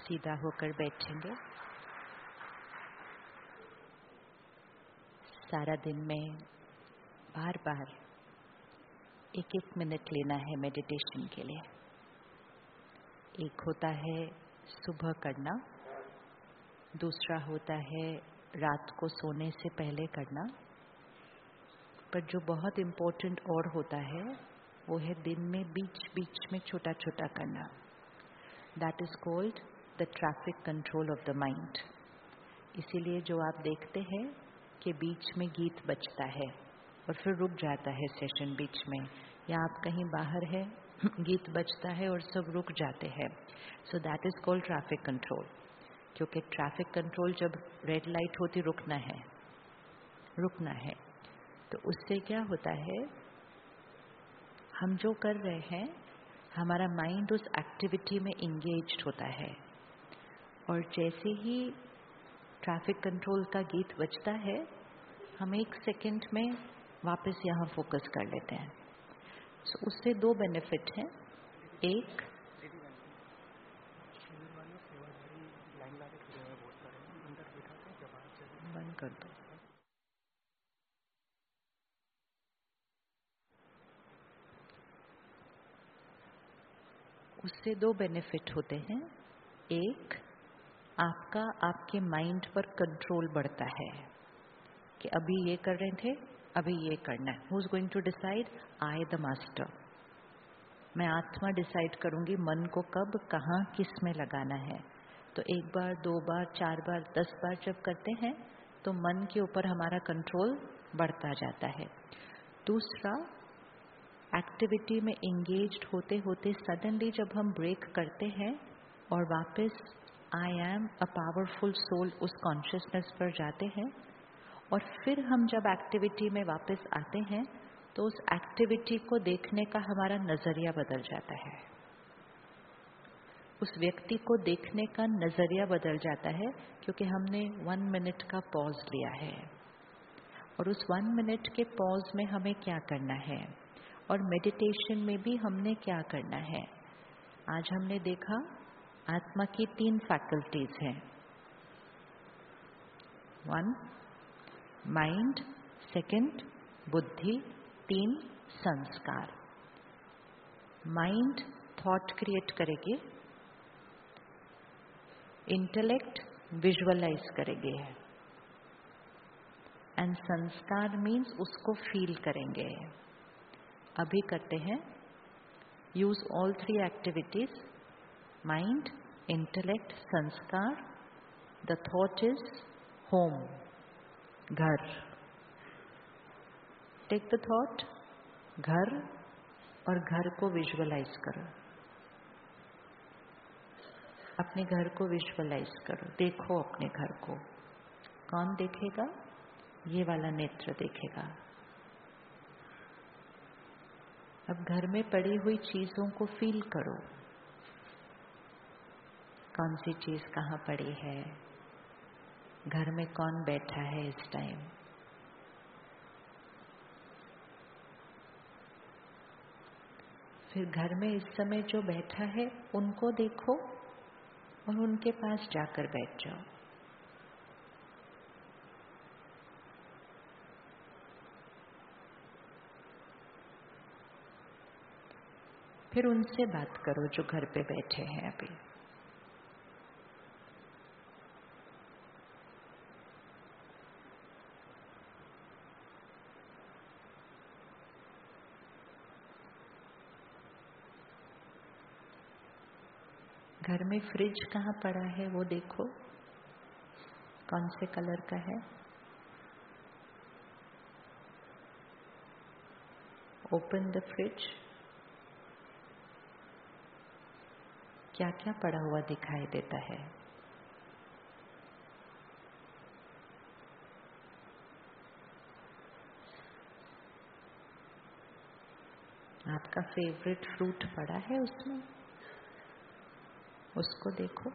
सीधा होकर बैठेंगे। सारा दिन में बार बार 1-1 मिनट लेना है मेडिटेशन के लिए। एक होता है सुबह करना, दूसरा होता है रात को सोने से पहले करना, पर जो बहुत इम्पोर्टेंट और होता है वो है दिन में बीच बीच में छोटा छोटा करना। That is called the traffic control of the mind. इसीलिए जो आप देखते हैं कि बीच में गीत बजता है और फिर रुक जाता है सेशन बीच में, या आप कहीं बाहर है गीत बजता है और सब रुक जाते हैं, so that is called traffic control. क्योंकि ट्रैफिक कंट्रोल जब रेड लाइट होती रुकना है, तो उससे क्या होता है, हम जो कर रहे हैं हमारा माइंड उस एक्टिविटी में इंगेज्ड होता है, और जैसे ही ट्रैफिक कंट्रोल का गीत बजता है हम 1 सेकंड में वापस यहाँ फोकस कर लेते हैं। सो उससे 2 बेनिफिट हैं। एक, बंद कर दो। उससे 2 बेनिफिट होते हैं। एक, आपका आपके माइंड पर कंट्रोल बढ़ता है कि अभी ये कर रहे थे, अभी ये करना है। Who is going to decide? I the master. मैं आत्मा डिसाइड करूंगी मन को कब कहाँ किस में लगाना है। तो 1 बार 2 बार 4 बार 10 बार जब करते हैं तो मन के ऊपर हमारा कंट्रोल बढ़ता जाता है। दूसरा, एक्टिविटी में इंगेज्ड होते होते सडनली जब हम ब्रेक करते हैं और वापस I am a powerful soul उस कॉन्शियसनेस पर जाते हैं, और फिर हम जब एक्टिविटी में वापस आते हैं तो उस एक्टिविटी को देखने का हमारा नजरिया बदल जाता है, उस व्यक्ति को देखने का नजरिया बदल जाता है, क्योंकि हमने 1 मिनट का पॉज लिया है। और उस 1 मिनट के पॉज में हमें क्या करना है, और मेडिटेशन में भी हमने क्या करना है। आज हमने देखा आत्मा की 3 फैकल्टीज हैं। 1 माइंड, 2 बुद्धि, 3 संस्कार। माइंड थॉट क्रिएट करेगी, इंटेलेक्ट विजुअलाइज करेंगे, एंड संस्कार मीन्स उसको फील करेंगे। अभी करते हैं, use all 3 activities, mind, intellect, sanskar. The thought is home, घर। टेक द थॉट, घर, और घर को विजुअलाइज करो। अपने घर को विजुअलाइज करो, देखो अपने घर को। कौन देखेगा? ये वाला नेत्र देखेगा। अब घर में पड़ी हुई चीजों को फील करो। कौन सी चीज कहाँ पड़ी है, घर में कौन बैठा है इस टाइम। फिर घर में इस समय जो बैठा है उनको देखो और उनके पास जाकर बैठ जाओ। फिर उनसे बात करो जो घर पे बैठे हैं अभी। घर में फ्रिज कहाँ पड़ा है वो देखो, कौन से कलर का है। Open the fridge. क्या क्या पड़ा हुआ दिखाई देता है। आपका फेवरेट फ्रूट पड़ा है उसमें, उसको देखो।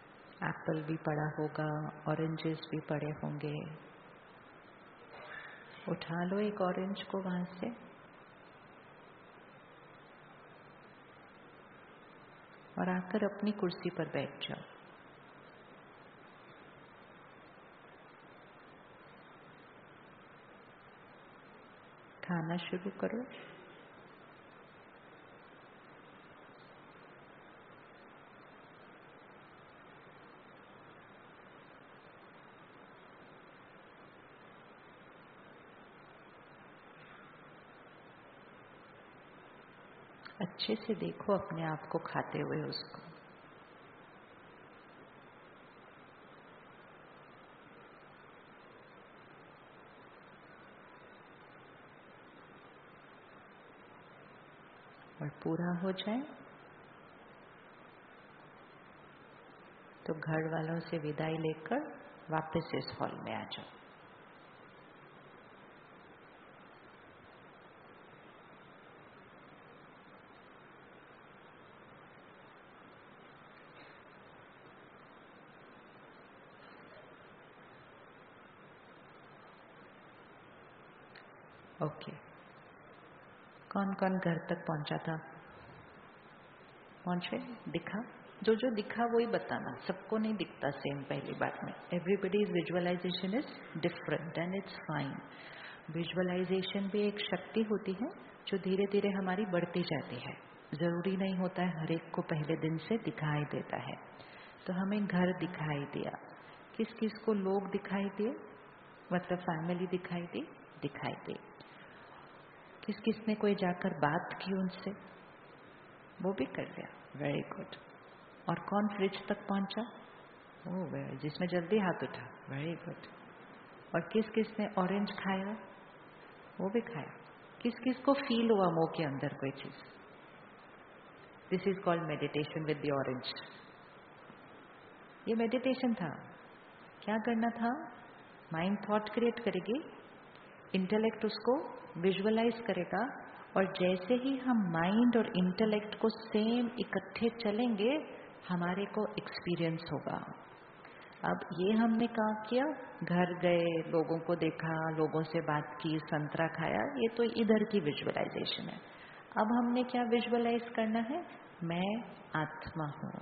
एप्पल भी पड़ा होगा, ऑरेंजेस भी पड़े होंगे। उठा लो एक ऑरेंज को वहां से और आकर अपनी कुर्सी पर बैठ जाओ। खाना शुरू करो। अच्छे से देखो अपने आप को खाते हुए उसको। और पूरा हो जाए तो घर वालों से विदाई लेकर वापस इस हॉल में आ जाओ। ओके, कौन कौन घर तक पहुंचा था? पहुंचे? दिखा? जो जो दिखा वही बताना, सबको नहीं दिखता सेम पहली बार में। Everybody's visualisation is different and it's fine. Visualisation भी एक शक्ति होती है जो धीरे धीरे हमारी बढ़ती जाती है। जरूरी नहीं होता है हर एक को पहले दिन से दिखाई देता है। तो हमें घर दिखाई दिया, किस किस को लोग दिखाई दिए, मतलब फैमिली दिखाई दी, किस किस ने कोई जाकर बात की उनसे, वो भी कर लिया, वेरी गुड। और कौन फ्रिज तक पहुंचा? ओह, जिसमें जल्दी हाथ उठा, वेरी गुड। और किस किस ने ऑरेंज खाया? वो भी खाया। किस किस को फील हुआ मुंह के अंदर कोई चीज? This is called meditation with the orange. ये मेडिटेशन था। क्या करना था? माइंड थॉट क्रिएट करेगी, इंटेलेक्ट उसको विजुअलाइज करेगा, और जैसे ही हम माइंड और इंटेलेक्ट को सेम इकट्ठे चलेंगे हमारे को एक्सपीरियंस होगा। अब ये हमने क्या किया? घर गए, लोगों को देखा, लोगों से बात की, संतरा खाया, ये तो इधर की विजुअलाइजेशन है। अब हमने क्या विजुअलाइज करना है? मैं आत्मा हूं।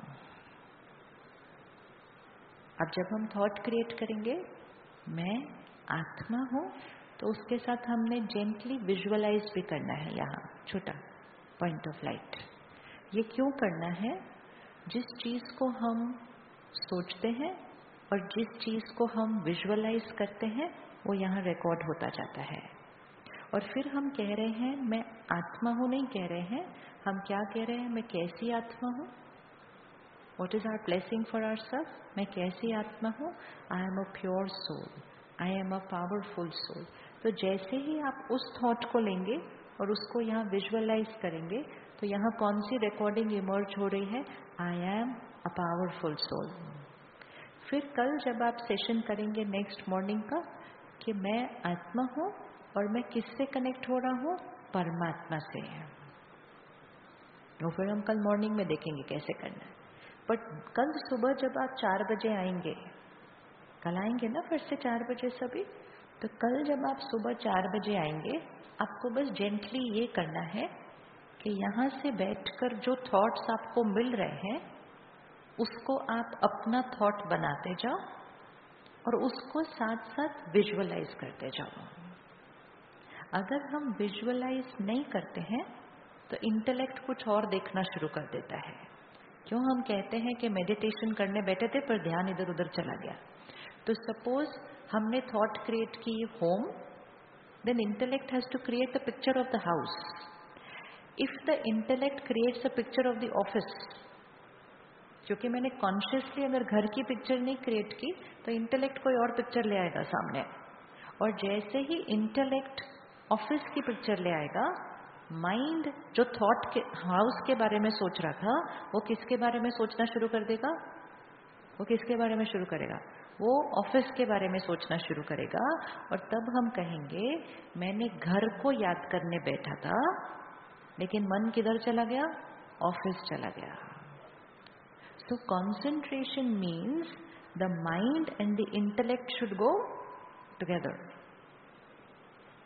अब जब हम थॉट क्रिएट करेंगे मैं आत्मा हूं, तो उसके साथ हमने जेंटली विजुअलाइज भी करना है। यहाँ छोटा पॉइंट ऑफ लाइट। ये क्यों करना है? जिस चीज को हम सोचते हैं और जिस चीज को हम विजुअलाइज करते हैं वो यहाँ रिकॉर्ड होता जाता है। और फिर हम कह रहे हैं मैं आत्मा हूं, नहीं कह रहे हैं, हम क्या कह रहे हैं? मैं कैसी आत्मा हूं? What is our blessing for ourselves? मैं कैसी आत्मा हूँ? I am a pure soul. I am a powerful soul. तो जैसे ही आप उस थॉट को लेंगे और उसको यहाँ विजुअलाइज करेंगे तो यहाँ कौन सी रिकॉर्डिंग इमर्ज हो रही है? I am a powerful soul. फिर कल जब आप सेशन करेंगे नेक्स्ट मॉर्निंग का कि मैं आत्मा हूँ और मैं किससे कनेक्ट हो रहा हूँ? परमात्मा से। तो फिर हम कल मॉर्निंग में देखेंगे कैसे करना है। बट कल सुबह जब आप 4 बजे आएंगे, कल आएंगे ना फिर से 4 बजे सभी, तो कल जब आप सुबह 4 बजे आएंगे आपको बस जेंटली ये करना है कि यहाँ से बैठकर जो थॉट्स आपको मिल रहे हैं उसको आप अपना थॉट बनाते जाओ और उसको साथ साथ विजुअलाइज करते जाओ। अगर हम विजुअलाइज नहीं करते हैं तो इंटेलेक्ट कुछ और देखना शुरू कर देता है। क्यों हम कहते हैं कि मेडिटेशन करने बैठे थे पर ध्यान इधर उधर चला गया? तो सपोज हमने थॉट क्रिएट की home, then intellect has to create the picture of the house. If the intellect creates the picture of the office, क्योंकि मैंने कॉन्शियसली अगर घर की पिक्चर नहीं क्रिएट की तो इंटेलेक्ट कोई और पिक्चर ले आएगा सामने, और जैसे ही इंटेलेक्ट ऑफिस की पिक्चर ले आएगा, माइंड जो थॉट के हाउस के बारे में सोच रहा था वो किसके बारे में सोचना शुरू कर देगा? वो किसके बारे में शुरू करेगा? वो ऑफिस के बारे में सोचना शुरू करेगा। और तब हम कहेंगे मैंने घर को याद करने बैठा था लेकिन मन किधर चला गया? ऑफिस चला गया। So concentration means the mind and the intellect should go together.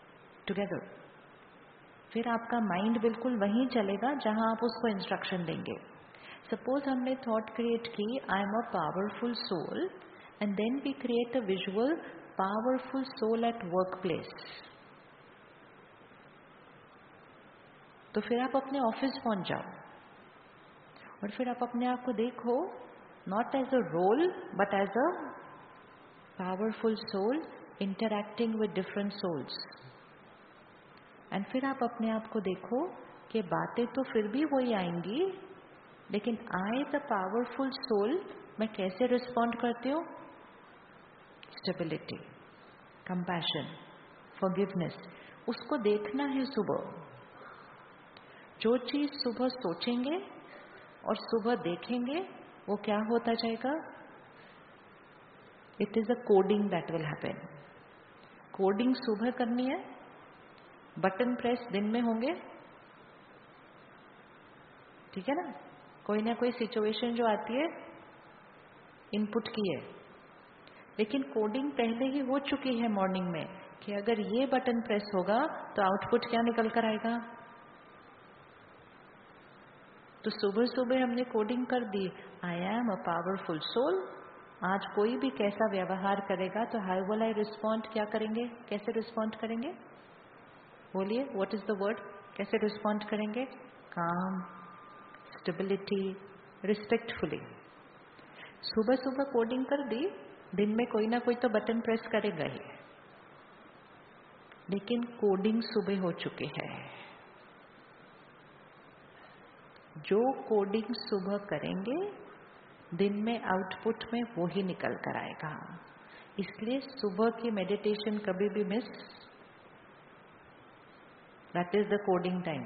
Together. फिर आपका माइंड बिल्कुल वहीं चलेगा जहां आप उसको इंस्ट्रक्शन देंगे। सपोज हमने थॉट क्रिएट की I am a powerful soul, and then we create a visual powerful soul at work place. तो फिर आप अपने ऑफिस पहुंच जाओ और फिर आप अपने आप को देखो not as a role but as a powerful soul interacting with different souls. And फिर आप अपने आप को देखो कि बातें तो फिर भी वही आएंगी, लेकिन आई द पावरफुल सोल मैं कैसे रिस्पॉन्ड करती हूँ? स्टेबिलिटी, कंपैशन, फॉरगिवनेस, उसको देखना है सुबह। जो चीज सुबह सोचेंगे और सुबह देखेंगे वो क्या होता जाएगा? It is a coding that will happen. Coding सुबह करनी है, बटन प्रेस दिन में होंगे, ठीक है ना? कोई ना कोई सिचुएशन जो आती है इनपुट की है, लेकिन कोडिंग पहले ही हो चुकी है मॉर्निंग में कि अगर ये बटन प्रेस होगा तो आउटपुट क्या निकल कर आएगा। तो सुबह सुबह हमने कोडिंग कर दी, I am a powerful soul. आज कोई भी कैसा व्यवहार करेगा तो हाउ विल आई रिस्पॉन्ड, क्या करेंगे, कैसे रिस्पॉन्ड करेंगे? बोलिए, व्हाट इज द वर्ड? कैसे रिस्पॉन्ड करेंगे? Calm, stability, respectfully. सुबह सुबह कोडिंग कर दी, दिन में कोई ना कोई तो बटन प्रेस करेगा ही, लेकिन कोडिंग सुबह हो चुकी है। जो कोडिंग सुबह करेंगे दिन में आउटपुट में वो ही निकल कर आएगा। इसलिए सुबह की मेडिटेशन कभी भी miss, that is the coding time,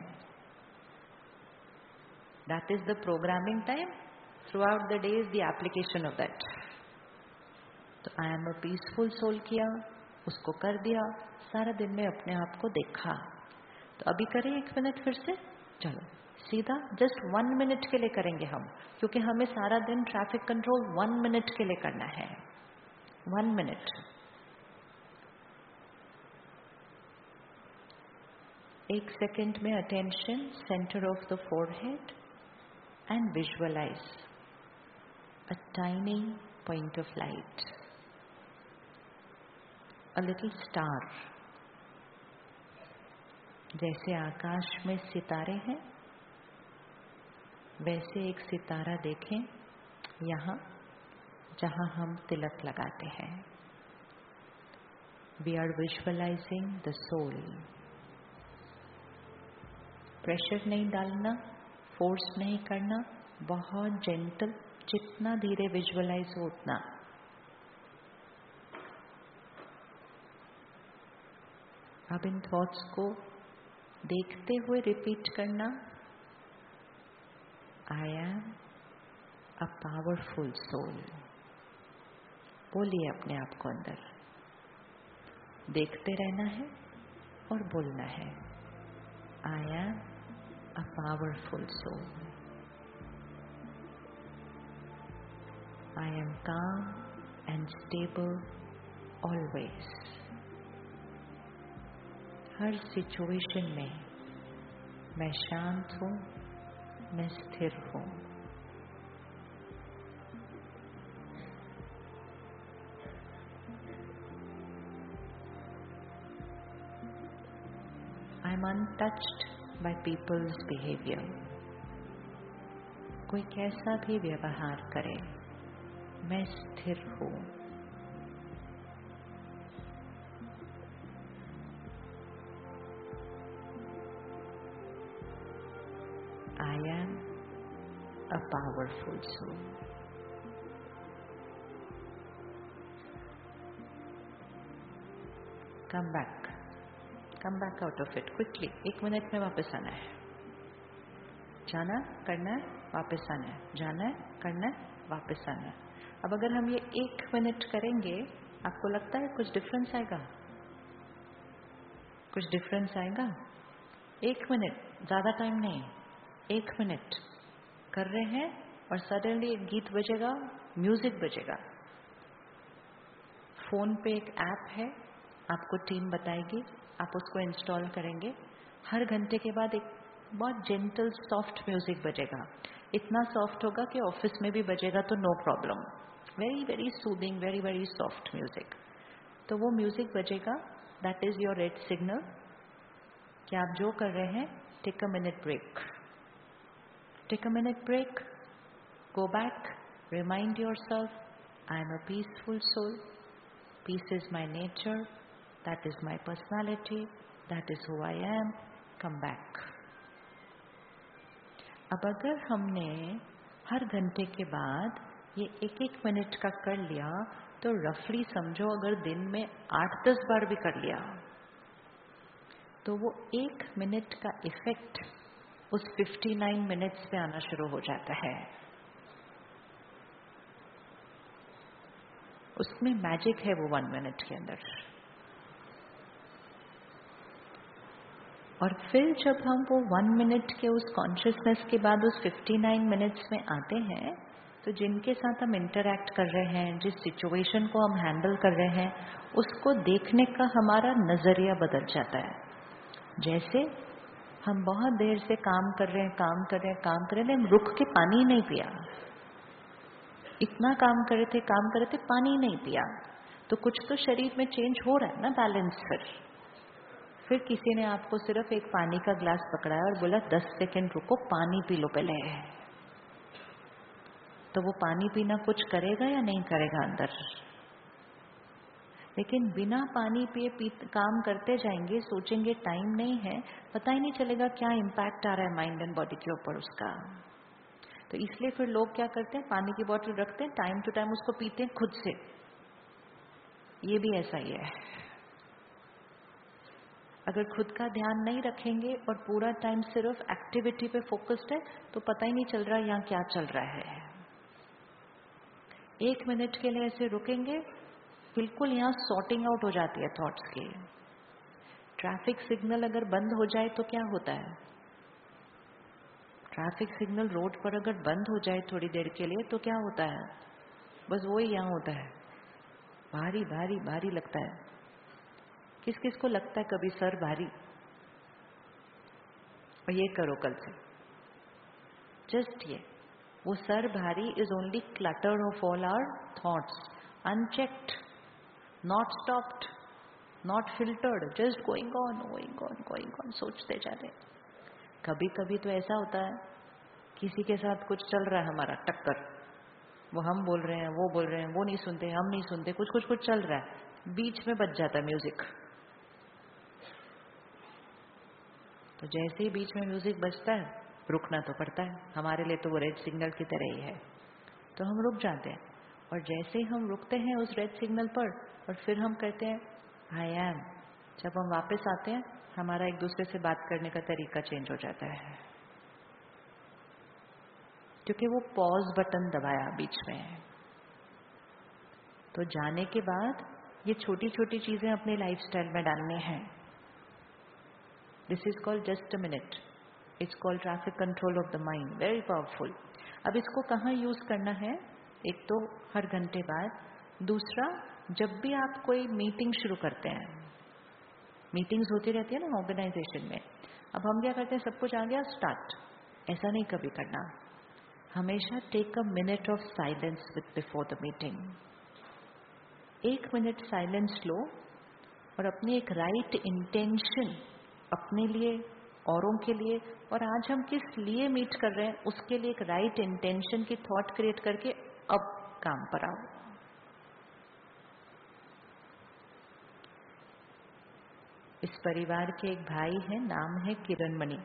that is the programming time. Throughout the day is the application of that. तो I am a peaceful soul किया, उसको कर दिया, सारा दिन में अपने आप को देखा। तो अभी करें 1 मिनट फिर से, चलो सीधा जस्ट 1 मिनट के लिए करेंगे हम, क्योंकि हमें सारा दिन ट्रैफिक कंट्रोल 1 मिनट के लिए करना है। 1 मिनट। एक सेकेंड में attention centre of the forehead and visualise a tiny point of light, a little star. जैसे आकाश में सितारे हैं वैसे एक सितारा देखें यहाँ जहाँ हम तिलक लगाते हैं। We are visualising the soul. Pressure नहीं डालना, फोर्स नहीं करना, बहुत जेंटल, जितना धीरे विजुअलाइज हो उतना। अब इन थॉट्स को देखते हुए रिपीट करना, I am a powerful soul. बोलिए अपने आप को अंदर, देखते रहना है और बोलना है, I am a powerful soul. I am calm and stable always. हर सिचुएशन में मैं शांत हूं, मैं स्थिर हूं। I am untouched by people's behaviour. कोई कैसा भी व्यवहार करे, मैं स्थिर हूं। I am a powerful soul. Come back out of it quickly. 1 minute में वापस आना है, जाना करना है, वापस आना है, जाना है करना है, वापस आना है। अब अगर हम ये 1 मिनट करेंगे, आपको लगता है कुछ डिफरेंस आएगा? कुछ डिफरेंस आएगा? 1 मिनट, ज्यादा टाइम नहीं, 1 मिनट कर रहे हैं और सडनली एक गीत बजेगा, म्यूजिक बजेगा। फोन पे एक ऐप है, आपको टीम बताएगी, आप उसको इंस्टॉल करेंगे, हर घंटे के बाद एक बहुत जेंटल सॉफ्ट म्यूजिक बजेगा। इतना सॉफ्ट होगा कि ऑफिस में भी बजेगा तो no problem. Very very soothing, very very soft music. तो वो म्यूजिक बजेगा, that is your red signal कि आप जो कर रहे हैं, take a minute break. Take a minute break, go back, remind yourself, I am a peaceful soul, peace is my nature, that is my personality, that is who I am, come back. अब अगर हमने हर घंटे के बाद ये एक एक minute का कर लिया, तो रफली समझो अगर दिन में 8-10 बार भी कर लिया, तो वो 1 मिनट का इफेक्ट उस 59 मिनट्स पे आना शुरू हो जाता है। उसमें मैजिक है वो 1 मिनट के अंदर। और फिर जब हम वो 1 मिनट के उस कॉन्शियसनेस के बाद उस 59 मिनट्स में आते हैं, तो जिनके साथ हम इंटरैक्ट कर रहे हैं, जिस सिचुएशन को हम हैंडल कर रहे हैं, उसको देखने का हमारा नजरिया बदल जाता है। जैसे हम बहुत देर से काम कर रहे हैं, हम रुक के पानी नहीं पिया, इतना काम कर रहे थे, पानी नहीं पिया, तो कुछ तो शरीर में चेंज हो रहा है ना, बैलेंस। फिर किसी ने आपको सिर्फ एक पानी का ग्लास पकड़ाया और बोला 10 सेकंड रुको, पानी पी लो पहले, तो वो पानी पीना कुछ करेगा या नहीं करेगा अंदर? लेकिन बिना पानी पिए काम करते जाएंगे, सोचेंगे टाइम नहीं है, पता ही नहीं चलेगा क्या इम्पैक्ट आ रहा है माइंड एंड बॉडी के ऊपर उसका। तो इसलिए फिर लोग क्या करते हैं, पानी की बोतल रखते हैं, टाइम टू टाइम उसको पीते हैं खुद से। ये भी ऐसा ही है। अगर खुद का ध्यान नहीं रखेंगे और पूरा टाइम सिर्फ एक्टिविटी पे फोकस्ड है, तो पता ही नहीं चल रहा यहाँ क्या चल रहा है। 1 मिनट के लिए ऐसे रुकेंगे, बिल्कुल यहाँ सॉर्टिंग आउट हो जाती है थॉट्स की। ट्रैफिक सिग्नल अगर बंद हो जाए तो क्या होता है? ट्रैफिक सिग्नल रोड पर अगर बंद हो जाए थोड़ी देर के लिए तो क्या होता है? बस वो ही यहाँ होता है, भारी भारी भारी लगता है। किस किस को लगता है कभी सर भारी? और ये करो कल से, जस्ट ये, वो सर भारी is only clutter of all our thoughts, unchecked, not stopped, not filtered, just going on going on going on, सोचते जा रहे। कभी कभी तो ऐसा होता है, किसी के साथ कुछ चल रहा है हमारा टक्कर, वो हम बोल रहे हैं, वो बोल रहे हैं, वो नहीं सुनते, हम नहीं सुनते, कुछ चल रहा है, बीच में बज जाता है म्यूजिक। तो जैसे ही बीच में म्यूजिक बजता है, रुकना तो पड़ता है, हमारे लिए तो वो रेड सिग्नल की तरह ही है। तो हम रुक जाते हैं, और जैसे ही हम रुकते हैं उस रेड सिग्नल पर, और फिर हम कहते हैं आई एम, जब हम वापस आते हैं हमारा एक दूसरे से बात करने का तरीका चेंज हो जाता है, क्योंकि वो पॉज बटन दबाया बीच में। तो जाने के बाद ये छोटी छोटी चीजें अपने लाइफस्टाइल में डालने हैं। This is called just a minute, it's called traffic control of the mind, very powerful. अब इसको कहाँ यूज करना है? एक तो हर घंटे बाद, दूसरा जब भी आप कोई मीटिंग शुरू करते हैं, मीटिंग्स होती रहती है ना ऑर्गेनाइजेशन में, अब हम क्या करते हैं, सब कुछ आ गया स्टार्ट, ऐसा नहीं कभी करना। हमेशा take a minute of silence with before the meeting. 1 minute silence लो और अपनी एक राइट इंटेंशन अपने लिए, औरों के लिए, और आज हम किस लिए मीट कर रहे हैं उसके लिए एक राइट इंटेंशन की थॉट क्रिएट करके अब काम पर आओ। इस परिवार के एक भाई हैं, नाम है किरण मणि,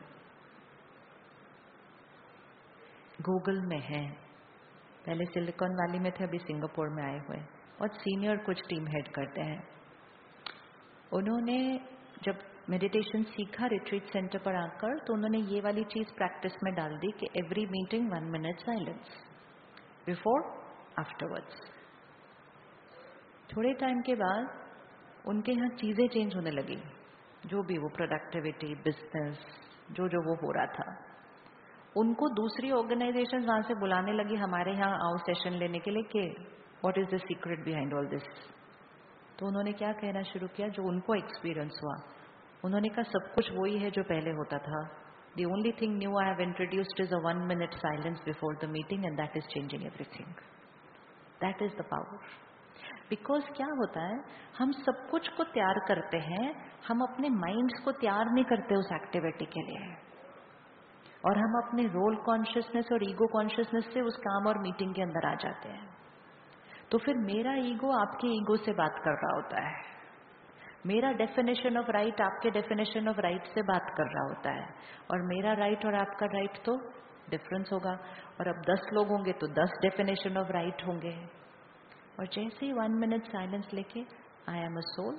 गूगल में हैं, पहले सिलिकॉन वैली में थे, अभी सिंगापुर में आए हुए, और सीनियर कुछ टीम हेड करते हैं। उन्होंने जब मेडिटेशन सीखा रिट्रीट सेंटर पर आकर, तो उन्होंने ये वाली चीज प्रैक्टिस में डाल दी कि every meeting 1 minute silence, before afterwards. थोड़े टाइम के बाद उनके यहाँ चीजें चेंज होने लगी, जो भी वो प्रोडक्टिविटी, बिजनेस, जो जो वो हो रहा था, उनको दूसरी ऑर्गेनाइजेशन वहां से बुलाने लगी, हमारे यहाँ आओ सेशन लेने के लिए, कि what is the secret behind all this. तो उन्होंने क्या कहना शुरू किया, जो उनको एक्सपीरियंस हुआ, उन्होंने कहा सब कुछ वही है जो पहले होता था. The only thing new I have introduced is a 1-minute silence before the meeting and that is changing everything. That is the power. Because क्या होता है, हम सब कुछ को तैयार करते हैं, हम अपने माइंड्स को तैयार नहीं करते उस एक्टिविटी के लिए, और हम अपने रोल कॉन्शियसनेस और ईगो कॉन्शियसनेस से उस काम और मीटिंग के अंदर आ जाते हैं. तो फिर मेरा ईगो आपके ईगो से बात कर रहा होता है, मेरा डेफिनेशन ऑफ राइट आपके डेफिनेशन ऑफ राइट से बात कर रहा होता है, और मेरा राइट और आपका राइट तो डिफरेंस होगा. और अब 10 लोग होंगे तो 10 डेफिनेशन ऑफ राइट होंगे. और जैसे ही 1 मिनट साइलेंस लेके, I am a soul,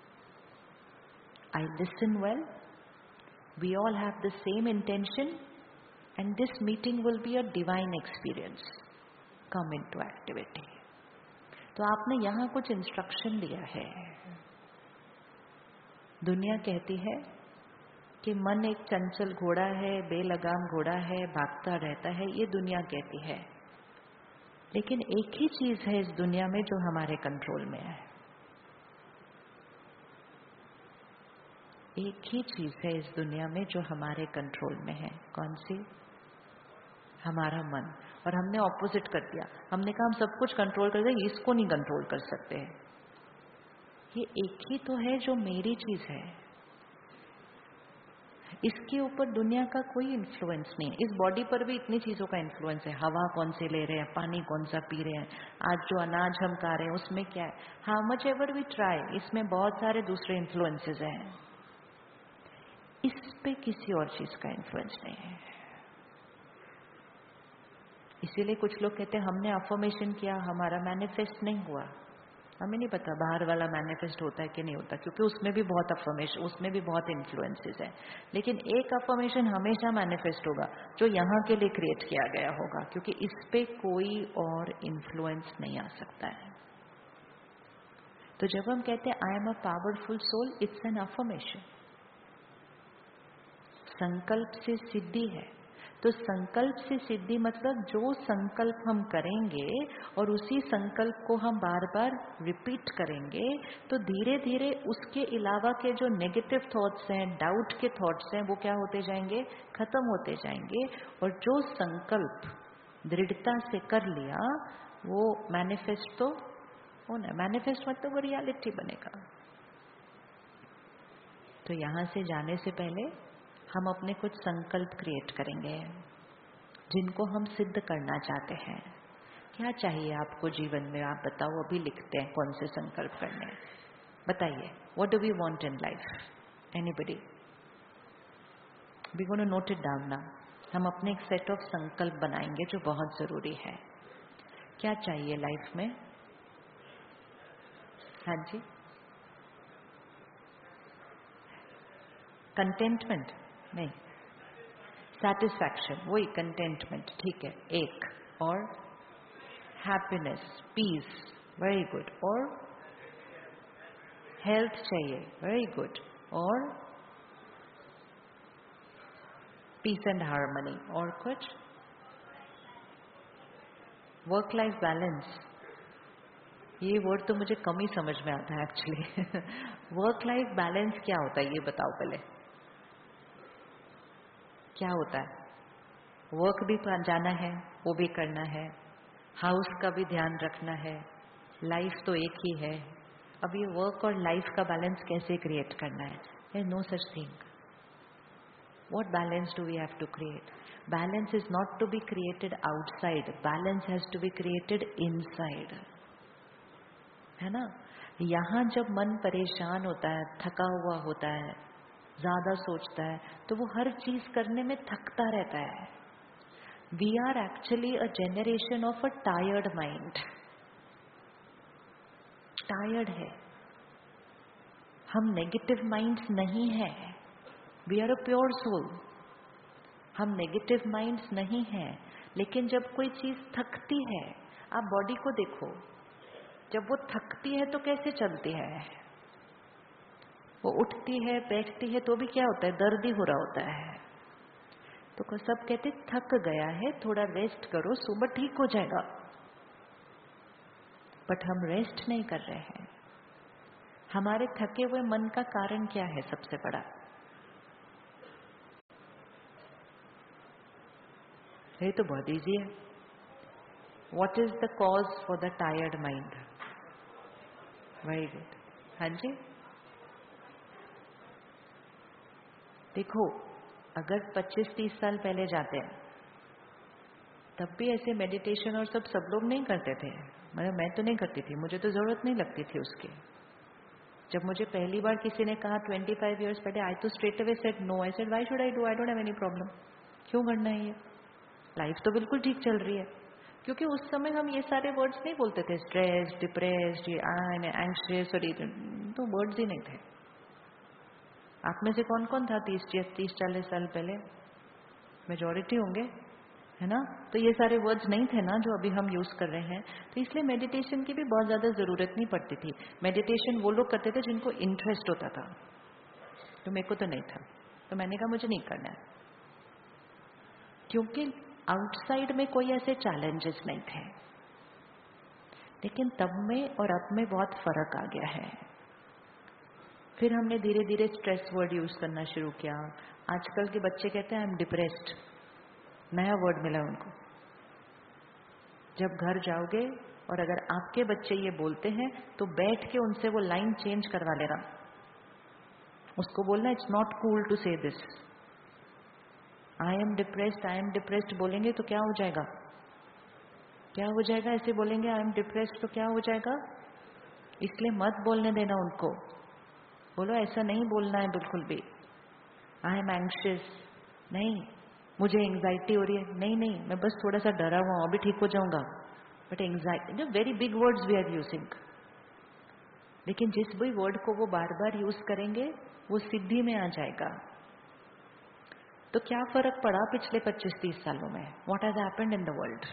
I listen well, we all have the same intention and this meeting will be a divine experience. Come into activity. तो आपने यहां कुछ इंस्ट्रक्शन दिया है. दुनिया कहती है कि मन एक चंचल घोड़ा है, बेलगाम घोड़ा है, भागता रहता है, ये दुनिया कहती है. लेकिन एक ही चीज है इस दुनिया में जो हमारे कंट्रोल में है. एक ही चीज है इस दुनिया में जो हमारे कंट्रोल में है. कौन सी? हमारा मन. और हमने ऑपोजिट कर दिया. हमने कहा हम सब कुछ कंट्रोल कर दे, इसको नहीं कंट्रोल कर सकते. ये एक ही तो है जो मेरी चीज है. इसके ऊपर दुनिया का कोई इन्फ्लुएंस नहीं है. इस बॉडी पर भी इतनी चीजों का इन्फ्लुएंस है. हवा कौन से ले रहे हैं, पानी कौन सा पी रहे हैं, आज जो अनाज हम खा रहे हैं उसमें क्या है. How much ever we try, इसमें बहुत सारे दूसरे इन्फ्लुएंसेस हैं. इस पे किसी और चीज का इन्फ्लुएंस नहीं है. इसीलिए कुछ लोग कहते हैं हमने अफर्मेशन किया, हमारा मैनिफेस्ट नहीं हुआ. हमें नहीं पता बाहर वाला मैनिफेस्ट होता है कि नहीं होता, क्योंकि उसमें भी बहुत अफर्मेशन, उसमें भी बहुत इन्फ्लुएंसेस है. लेकिन एक अफर्मेशन हमेशा मैनिफेस्ट होगा जो यहाँ के लिए क्रिएट किया गया होगा, क्योंकि इस पे कोई और इन्फ्लुएंस नहीं आ सकता है. तो जब हम कहते हैं I am a powerful soul, it's an affirmation. संकल्प से सिद्धि है. तो संकल्प से सिद्धि मतलब जो संकल्प हम करेंगे और उसी संकल्प को हम बार बार रिपीट करेंगे, तो धीरे धीरे उसके अलावा के जो नेगेटिव थॉट्स हैं, डाउट के थॉट्स हैं, वो क्या होते जाएंगे, खत्म होते जाएंगे. और जो संकल्प दृढ़ता से कर लिया वो मैनिफेस्ट तो होना. मैनिफेस्ट मतलब वो रियलिटी बनेगा. तो यहां से जाने से पहले हम अपने कुछ संकल्प क्रिएट करेंगे जिनको हम सिद्ध करना चाहते हैं. क्या चाहिए आपको जीवन में, आप बताओ. अभी लिखते हैं कौन से संकल्प करने हैं. बताइए, what do we want in life? Anybody? We gonna note it down ना. हम अपने एक सेट ऑफ संकल्प बनाएंगे जो बहुत जरूरी है. क्या चाहिए लाइफ में? हाँ जी. कंटेंटमेंट नहीं, सेटिस्फैक्शन. वही कंटेंटमेंट. ठीक है. एक और हैप्पीनेस, पीस. Very good. और हेल्थ चाहिए. Very good. और पीस एंड हार्मनी. और कुछ? Work life balance. ये वर्ड तो मुझे कम ही समझ में आता है एक्चुअली. वर्क लाइफ बैलेंस क्या होता है ये बताओ पहले. क्या होता है? वर्क भी जाना है, वो भी करना है, हाउस का भी ध्यान रखना है, लाइफ तो एक ही है. अब ये वर्क और लाइफ का बैलेंस कैसे क्रिएट करना है? There no such thing. What balance do we have to create? Balance is not to be created outside, balance has to be created inside. है ना. यहां जब मन परेशान होता है, थका हुआ होता है, ज्यादा सोचता है, तो वो हर चीज करने में थकता रहता है. We are actually a generation of a tired mind. Tired है. हम नेगेटिव माइंड्स नहीं है. We are a pure soul. हम नेगेटिव माइंड्स नहीं है. लेकिन जब कोई चीज थकती है, आप बॉडी को देखो, जब वो थकती है तो कैसे चलती है? वो उठती है, बैठती है, तो भी क्या होता है, दर्द ही हो रहा होता है. तो सब कहते थक गया है, थोड़ा रेस्ट करो, सुबह ठीक हो जाएगा. बट हम रेस्ट नहीं कर रहे हैं. हमारे थके हुए मन का कारण क्या है सबसे बड़ा? ये तो बहुत इजी है. What is the cause for the tired mind? Very good. हाँ जी, देखो, अगर 25-30 साल पहले जाते हैं तब भी ऐसे मेडिटेशन और सब लोग नहीं करते थे. मतलब मैं तो नहीं करती थी, मुझे तो जरूरत नहीं लगती थी उसकी. जब मुझे पहली बार किसी ने कहा 25 इयर्स पहले, आई तो straight away said no. I said why should I do? I don't have any problem. क्यों करना है ये? लाइफ तो बिल्कुल ठीक चल रही है. क्योंकि उस समय हम ये सारे वर्ड्स नहीं बोलते थे, स्ट्रेस, डिप्रेस्ड, एंग्शियस, और तो वर्ड्स ही नहीं थे. आप में से कौन कौन था 30-40 साल पहले? मेजॉरिटी होंगे, है ना? तो ये सारे वर्ड्स नहीं थे ना जो अभी हम यूज कर रहे हैं. तो इसलिए मेडिटेशन की भी बहुत ज्यादा जरूरत नहीं पड़ती थी. मेडिटेशन वो लोग करते थे जिनको इंटरेस्ट होता था. तो मेरे को तो नहीं था, तो मैंने कहा मुझे नहीं करना है. क्योंकि आउटसाइड में कोई ऐसे चैलेंजेस नहीं थे. लेकिन तब में और अब में बहुत फर्क आ गया है. फिर हमने धीरे धीरे स्ट्रेस वर्ड यूज करना शुरू किया. आजकल के बच्चे कहते हैं आई एम डिप्रेस्ड. नया वर्ड मिला उनको. जब घर जाओगे और अगर आपके बच्चे ये बोलते हैं तो बैठ के उनसे वो लाइन चेंज करवा लेना. उसको बोलना it's not cool to say this. I am depressed बोलेंगे तो क्या हो जाएगा? क्या हो जाएगा? ऐसे बोलेंगे आई एम डिप्रेस्ड तो क्या हो जाएगा? इसलिए मत बोलने देना उनको. बोलो ऐसा नहीं बोलना है बिल्कुल भी. आई एम एंग्शियस नहीं, मुझे एंग्जाइटी हो रही है नहीं, मैं बस थोड़ा सा डरा हुआ हूं, अभी ठीक हो जाऊंगा. बट एंग्जाइटी जो very big words we are using. लेकिन जिस भी वर्ड को वो बार बार यूज करेंगे वो सिद्धि में आ जाएगा. तो क्या फर्क पड़ा पिछले 25-30 सालों में? What has happened in the world?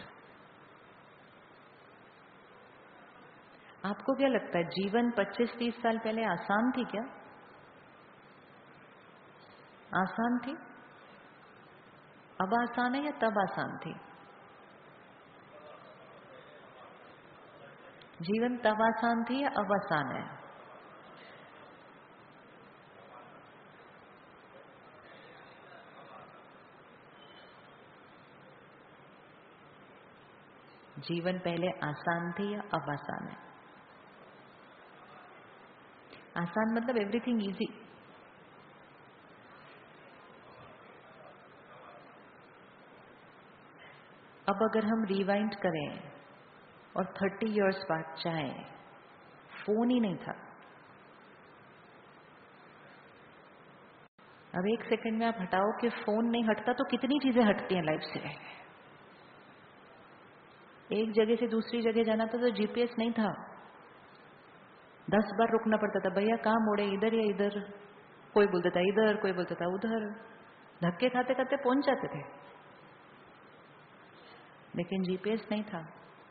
आपको क्या लगता है जीवन 25-30 साल पहले आसान थी क्या? आसान थी? अब आसान है या तब आसान थी? जीवन तब आसान थी या अब आसान है? जीवन पहले आसान थी या अब आसान है? आसान मतलब एवरीथिंग इजी. अब अगर हम रिवाइंड करें और 30 इयर्स बाद जाएं, फोन ही नहीं था. अब एक सेकंड में आप हटाओ कि फोन नहीं हटता तो कितनी चीजें हटती हैं लाइफ से. एक जगह से दूसरी जगह जाना था तो जीपीएस नहीं था. 10 बार रुकना पड़ता था, भैया कहाँ मोड़े, इधर या इधर. कोई बोलता था इधर, कोई बोलता था उधर. धक्के खाते खाते पहुंच जाते थे. लेकिन जीपीएस नहीं था.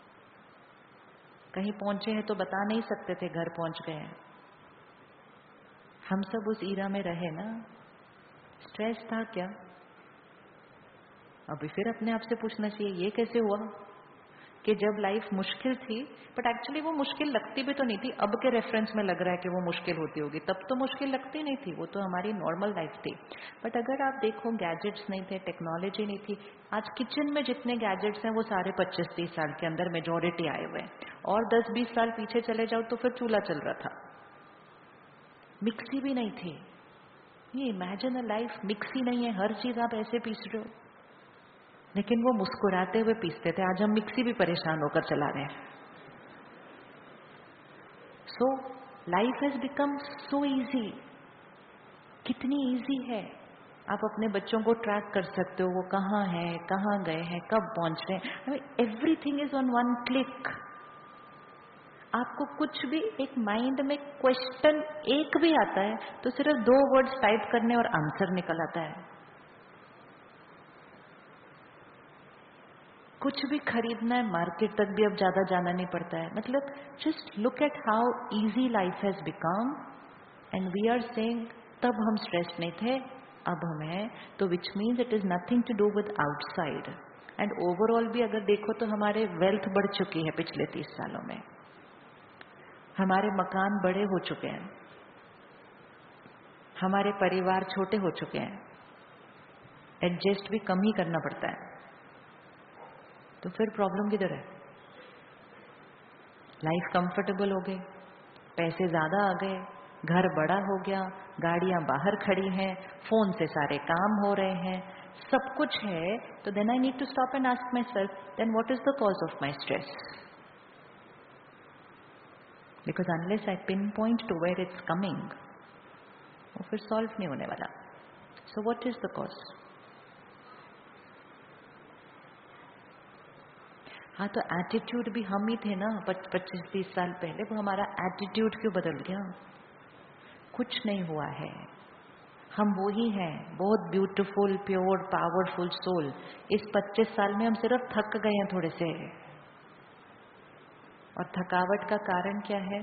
कहीं पहुंचे हैं तो बता नहीं सकते थे घर पहुंच गए हैं. हम सब उस ईरा में रहे ना. स्ट्रेस था क्या? अभी फिर अपने आप से पूछना चाहिए ये कैसे हुआ कि जब लाइफ मुश्किल थी, बट एक्चुअली वो मुश्किल लगती भी तो नहीं थी. अब के रेफरेंस में लग रहा है कि वो मुश्किल होती होगी, तब तो मुश्किल लगती नहीं थी. वो तो हमारी नॉर्मल लाइफ थी. बट अगर आप देखो गैजेट्स नहीं थे, टेक्नोलॉजी नहीं थी. आज किचन में जितने गैजेट्स हैं वो सारे 25-30 साल के अंदर मेजोरिटी आए हुए हैं. और 10-20 साल पीछे चले जाओ तो फिर चूल्हा चल रहा था. मिक्सी भी नहीं थी. ये इमेजिन अ लाइफ, मिक्सी नहीं है, हर चीज आप ऐसे पीस रहे हो. लेकिन वो मुस्कुराते हुए पीसते थे. आज हम मिक्सी भी परेशान होकर चला रहे हैं. So life has become so easy. कितनी इजी है. आप अपने बच्चों को ट्रैक कर सकते हो, वो कहाँ है, कहाँ गए हैं, कब पहुंच रहे हैं. Everything is on one click. आपको कुछ भी एक माइंड में क्वेश्चन एक भी आता है तो सिर्फ 2 वर्ड्स टाइप करने और आंसर निकल आता है. कुछ भी खरीदना है मार्केट तक भी अब ज्यादा जाना नहीं पड़ता है. मतलब just look at how easy life has become. And we are saying तब हम स्ट्रेस नहीं थे, अब हम हैं. तो which means it is nothing to do with outside. And overall भी अगर देखो तो हमारे वेल्थ बढ़ चुकी है पिछले 30 सालों में. हमारे मकान बड़े हो चुके हैं, हमारे परिवार छोटे हो चुके हैं, एडजस्ट भी कम ही करना पड़ता है, तो फिर प्रॉब्लम किधर है? लाइफ कंफर्टेबल हो गई, पैसे ज्यादा आ गए, घर बड़ा हो गया, गाड़ियां बाहर खड़ी हैं, फोन से सारे काम हो रहे हैं, सब कुछ है, तो then I need to stop and ask myself, then what is the cause of my stress? Because unless I pin point to where it's coming, वो फिर सॉल्व नहीं होने वाला. So what is the cause? हाँ, तो attitude भी हम ही थे ना 25-30 साल पहले. वो हमारा एटीट्यूड क्यों बदल गया? कुछ नहीं हुआ है, हम वो ही हैं, बहुत ब्यूटीफुल, प्योर, पावरफुल सोल. इस 25 साल में हम सिर्फ थक गए हैं थोड़े से. और थकावट का कारण क्या है?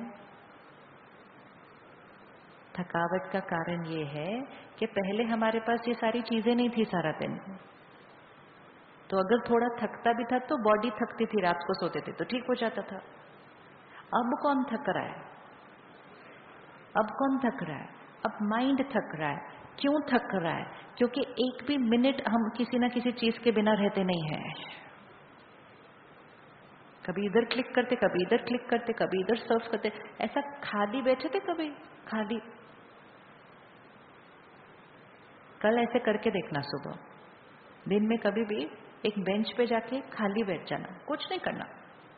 थकावट का कारण ये है कि पहले हमारे पास ये सारी चीजें नहीं थी सारा दिन. तो अगर थोड़ा थकता भी था तो बॉडी थकती थी, रात को सोते थे तो ठीक हो जाता था. अब कौन थक रहा है? अब कौन थक रहा है? अब माइंड थक रहा है. क्यों थक रहा है? क्योंकि एक भी मिनट हम किसी ना किसी चीज के बिना रहते नहीं हैं. कभी इधर क्लिक करते, कभी इधर क्लिक करते, कभी इधर सर्फ करते. ऐसा खाली बैठे थे कभी? खाली कल ऐसे करके देखना. सुबह दिन में कभी भी एक बेंच पे जाके खाली बैठ जाना, कुछ नहीं करना.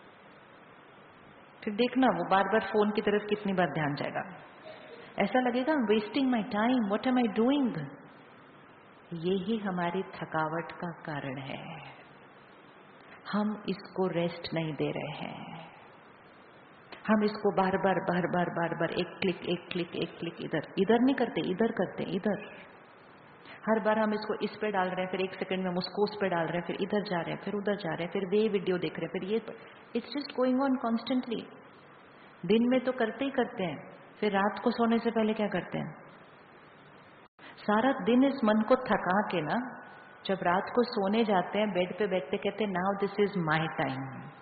फिर देखना वो बार बार फोन की तरफ कितनी बार ध्यान जाएगा. ऐसा लगेगा wasting my time, what am I doing. यही हमारी थकावट का कारण है. हम इसको रेस्ट नहीं दे रहे हैं. हम इसको बार बार बार बार बार बार एक क्लिक एक क्लिक एक क्लिक, इधर इधर नहीं करते, इधर करते, इधर. हर बार हम इसको इस पे डाल रहे हैं, फिर एक सेकंड में हम उसको उस पे डाल रहे हैं, फिर इधर जा रहे हैं, फिर उधर जा रहे हैं, फिर वे वीडियो देख रहे हैं, फिर ये. It's just going on constantly. दिन में तो करते ही करते हैं, फिर रात को सोने से पहले क्या करते हैं? सारा दिन इस मन को थका के ना, जब रात को सोने जाते हैं बेड पे बैठते कहते हैं now this is my time.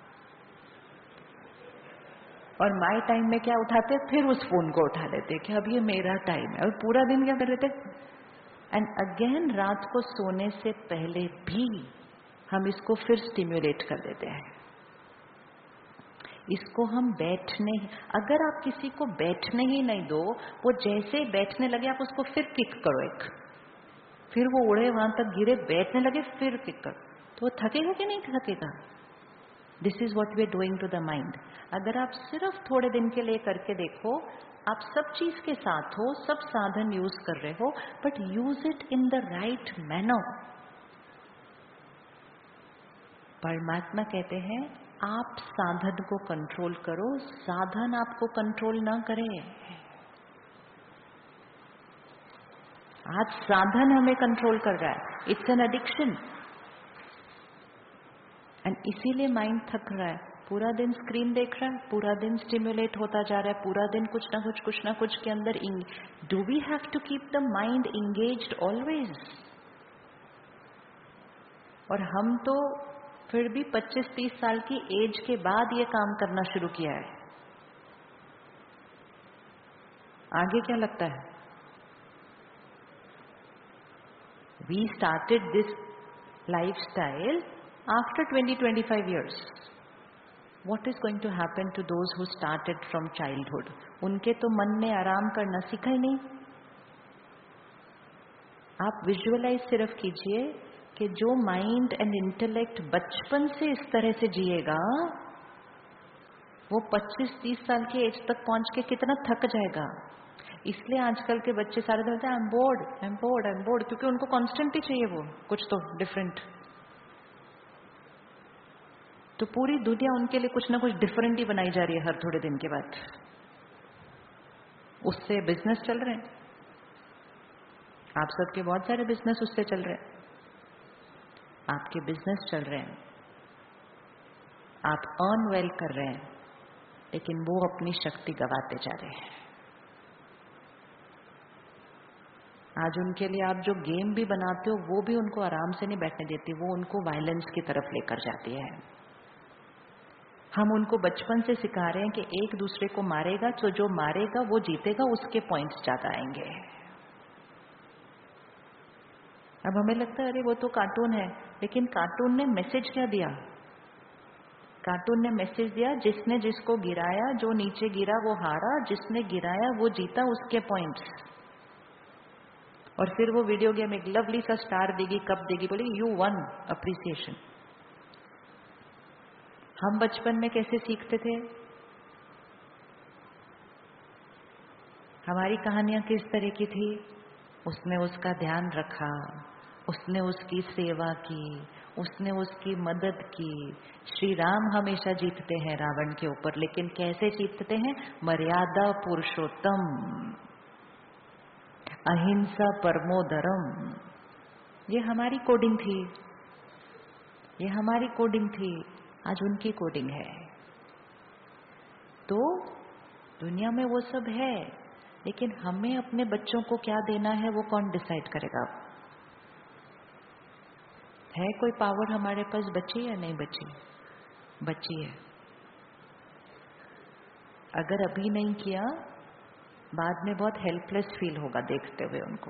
और माय टाइम में क्या उठाते हैं? फिर उस फोन को उठा लेते हैं कि अब ये मेरा टाइम है. और पूरा दिन क्या कर रहे थे? एंड अगेन रात को सोने से पहले भी हम इसको फिर स्टिम्युलेट कर देते हैं. इसको हम बैठने, अगर आप किसी को बैठने ही नहीं दो, वो जैसे बैठने लगे आप उसको फिर किक करो एक, फिर वो उड़े वहां तक गिरे, बैठने लगे फिर किक करो, तो वो थकेगा कि नहीं थकेगा? This is what we are doing to the mind. अगर आप सिर्फ थोड़े दिन के लिए करके देखो, आप सब चीज के साथ हो, सब साधन यूज कर रहे हो, but use it in the right manner. परमात्मा कहते हैं आप साधन को कंट्रोल करो, साधन आपको कंट्रोल ना करे. आज साधन हमें कंट्रोल कर रहा है. It's an addiction. एंड इसीलिए माइंड थक रहा है. पूरा दिन स्क्रीन देख रहा है, पूरा दिन स्टिम्युलेट होता जा रहा है, पूरा दिन कुछ ना कुछ के अंदर. Do we have to keep the mind engaged always? और हम तो फिर भी 25-30 साल की एज के बाद ये काम करना शुरू किया है. आगे क्या लगता है? We started this lifestyle after 20-25 years. What is going to happen to those who started from childhood? उनके तो मन ने आराम करना सीखा ही नहीं. आप विजुअलाइज सिर्फ कीजिए कि जो माइंड एंड इंटेलेक्ट बचपन से इस तरह से जिएगा, वो 25-30 साल की एज तक पहुंच के कितना थक जाएगा. इसलिए आजकल के बच्चे सारे दिन बोलते हैं I am bored, I am bored, I am bored, क्योंकि उनको कांस्टेंटली चाहिए वो कुछ तो डिफरेंट. तो पूरी दुनिया उनके लिए कुछ ना कुछ डिफरेंट ही बनाई जा रही है हर थोड़े दिन के बाद. उससे बिजनेस चल रहे हैं. आप सबके बहुत सारे बिजनेस उससे चल रहे हैं. आपके बिजनेस चल रहे हैं, आप अर्न वेल कर रहे हैं, लेकिन वो अपनी शक्ति गवाते जा रहे हैं. आज उनके लिए आप जो गेम भी बनाते हो वो भी उनको आराम से नहीं बैठने देती, वो उनको वायलेंस की तरफ लेकर जाती है. हम उनको बचपन से सिखा रहे हैं कि एक दूसरे को मारेगा तो जो मारेगा वो जीतेगा, उसके पॉइंट्स ज्यादा आएंगे। अब हमें लगता है अरे वो तो कार्टून है, लेकिन कार्टून ने मैसेज क्या दिया? कार्टून ने मैसेज दिया जिसने जिसको गिराया, जो नीचे गिरा वो हारा, जिसने गिराया वो जीता, उसके पॉइंट्स। और फिर वो वीडियो गेम एक लवली सा स्टार देगी, कप देगी, बोली यू वन, अप्रिसिएशन। हम बचपन में कैसे सीखते थे? हमारी कहानियां किस तरह की थी? उसने उसका ध्यान रखा, उसने उसकी सेवा की, उसने उसकी मदद की। श्री राम हमेशा जीतते हैं रावण के ऊपर, लेकिन कैसे जीतते हैं? मर्यादा पुरुषोत्तम, अहिंसा परमो धर्म। ये हमारी कोडिंग थी, ये हमारी कोडिंग थी, आज उनकी कोडिंग है। तो दुनिया में वो सब है, लेकिन हमें अपने बच्चों को क्या देना है वो कौन डिसाइड करेगा? है कोई पावर हमारे पास बची या नहीं बची? बची है। अगर अभी नहीं किया, बाद में बहुत हेल्पलेस फील होगा देखते हुए उनको।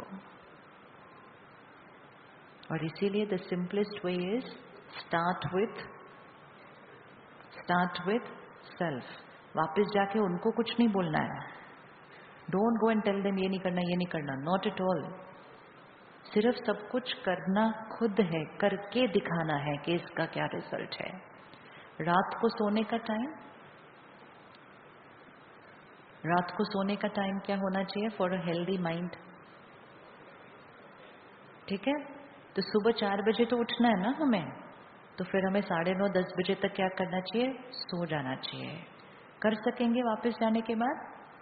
और इसीलिए the simplest way is start with self. वापस जाके उनको कुछ नहीं बोलना है। Don't go and tell them ये नहीं करना, ये नहीं करना, नॉट एट ऑल। सिर्फ सब कुछ करना खुद है, करके दिखाना है कि इसका क्या रिजल्ट है। रात को सोने का टाइम, रात को सोने का टाइम क्या होना चाहिए फॉर अ हेल्दी माइंड? ठीक है, तो सुबह 4 बजे तो उठना है ना हमें, तो फिर हमें 9:30 10 बजे तक क्या करना चाहिए? सो जाना चाहिए। कर सकेंगे वापस जाने के बाद?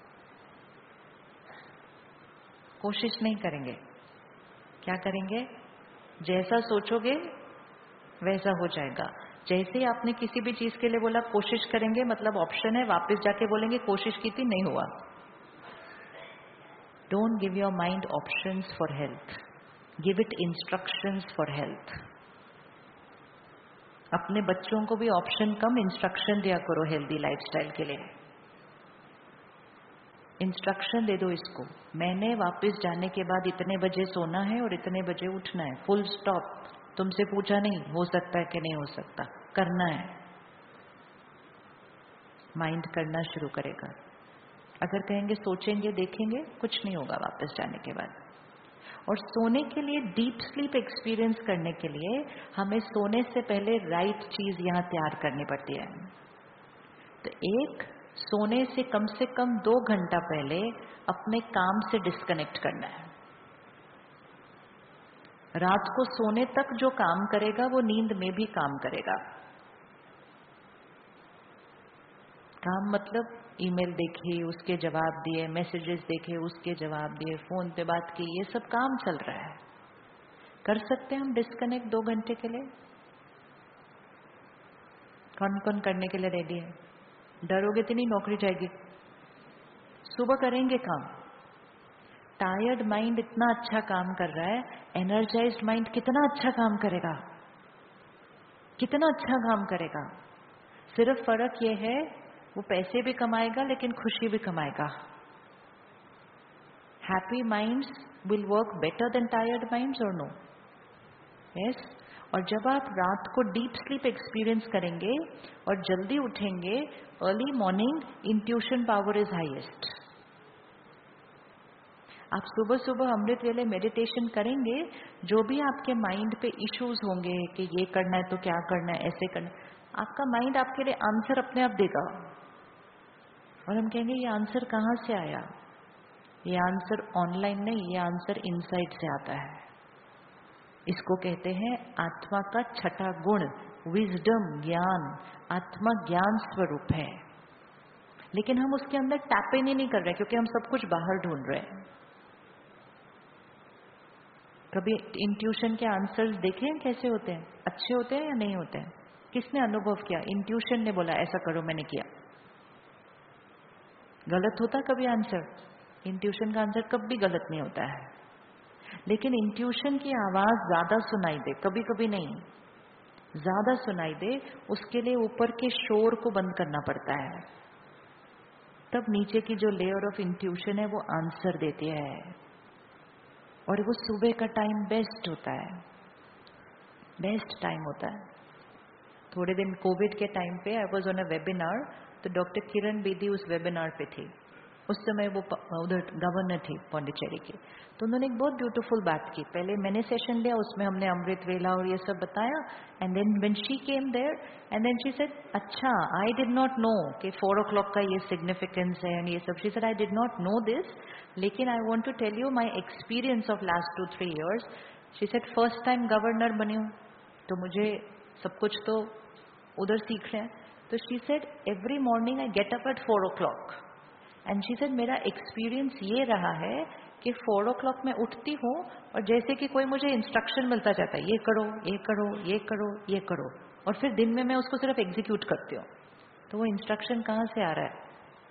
कोशिश नहीं करेंगे। क्या करेंगे? जैसा सोचोगे वैसा हो जाएगा। जैसे ही आपने किसी भी चीज के लिए बोला कोशिश करेंगे, मतलब ऑप्शन है, वापस जाके बोलेंगे कोशिश की थी, नहीं हुआ। Don't give your mind options for health, give it instructions for health. अपने बच्चों को भी ऑप्शन कम, इंस्ट्रक्शन दिया करो हेल्दी लाइफस्टाइल के लिए। इंस्ट्रक्शन दे दो इसको, मैंने वापस जाने के बाद इतने बजे सोना है और इतने बजे उठना है, फुल स्टॉप। तुमसे पूछा नहीं हो सकता है कि नहीं हो सकता, करना है। माइंड करना शुरू करेगा। अगर कहेंगे सोचेंगे देखेंगे, कुछ नहीं होगा वापस जाने के बाद। और सोने के लिए, डीप स्लीप एक्सपीरियंस करने के लिए हमें सोने से पहले राइट चीज यहां तैयार करनी पड़ती है। तो एक, सोने से कम 2 घंटा पहले अपने काम से डिस्कनेक्ट करना है। रात को सोने तक जो काम करेगा वो नींद में भी काम करेगा। काम मतलब ईमेल देखी, उसके जवाब दिए, मैसेजेस देखे, उसके जवाब दिए, फोन पे बात की, ये सब काम चल रहा है। कर सकते हैं हम डिस्कनेक्ट 2 घंटे के लिए? कौन कौन करने के लिए रेडी है? डरोगे तो नहीं नौकरी जाएगी? सुबह करेंगे काम। टायर्ड माइंड इतना अच्छा काम कर रहा है, एनर्जाइज्ड माइंड कितना अच्छा काम करेगा, कितना अच्छा काम करेगा। सिर्फ फर्क ये है वो पैसे भी कमाएगा लेकिन खुशी भी कमाएगा। Happy minds will work better than tired minds और नो? यस। और जब आप रात को डीप स्लीप एक्सपीरियंस करेंगे और जल्दी उठेंगे, early morning, intuition power is highest. आप सुबह सुबह अमृत वेले मेडिटेशन करेंगे, जो भी आपके माइंड पे इश्यूज होंगे कि ये करना है तो क्या करना है, ऐसे करना है, आपका माइंड आपके लिए आंसर अपने आप देगा। और हम कहेंगे ये आंसर कहाँ से आया? ये आंसर ऑनलाइन नहीं, ये आंसर इनसाइड से आता है। इसको कहते हैं आत्मा का छठा गुण, विजडम, ज्ञान। आत्मा ज्ञान स्वरूप है, लेकिन हम उसके अंदर टैप इन ही नहीं कर रहे क्योंकि हम सब कुछ बाहर ढूंढ रहे हैं। कभी इंट्यूशन के आंसर्स देखे हैं कैसे होते हैं? अच्छे होते हैं या नहीं होते हैं? किसने अनुभव किया? इंट्यूशन ने बोला ऐसा करो, मैंने किया। गलत होता कभी आंसर? इंट्यूशन का आंसर कभी गलत नहीं होता है, लेकिन इंट्यूशन की आवाज ज्यादा सुनाई दे, कभी कभी नहीं। ज्यादा सुनाई दे उसके लिए ऊपर के शोर को बंद करना पड़ता है, तब नीचे की जो लेयर ऑफ इंट्यूशन है वो आंसर देती है। और वो सुबह का टाइम बेस्ट होता है, बेस्ट टाइम होता है। थोड़े दिन कोविड के टाइम पे I was on a webinar, तो डॉक्टर किरण बेदी उस वेबिनार पे थी। उस समय वो उधर गवर्नर थी पौंडीचेरी की। तो उन्होंने एक बहुत ब्यूटीफुल बात की। पहले मैंने सेशन लिया, उसमें हमने अमृत वेला और ये सब बताया, and then when she came there and then she said, अच्छा आई डिड नॉट नो कि 4 o'clock का ये सिग्निफिकेंस है एंड ये सब। She said I did not know this, लेकिन I want to tell you my experience of last 2-3 years। She said first time governor बनी हूँ तो मुझे सब कुछ तो उधर सीख रहे हैं। तो she said every morning I get up at 4 o'clock and she said मेरा एक्सपीरियंस ये रहा है कि 4 o'clock में उठती हूँ और जैसे कि कोई मुझे इंस्ट्रक्शन मिलता जाता है, ये करो ये करो ये करो ये करो, और फिर दिन में मैं उसको सिर्फ एग्जीक्यूट करती हूँ। तो वो इंस्ट्रक्शन कहाँ से आ रहा है?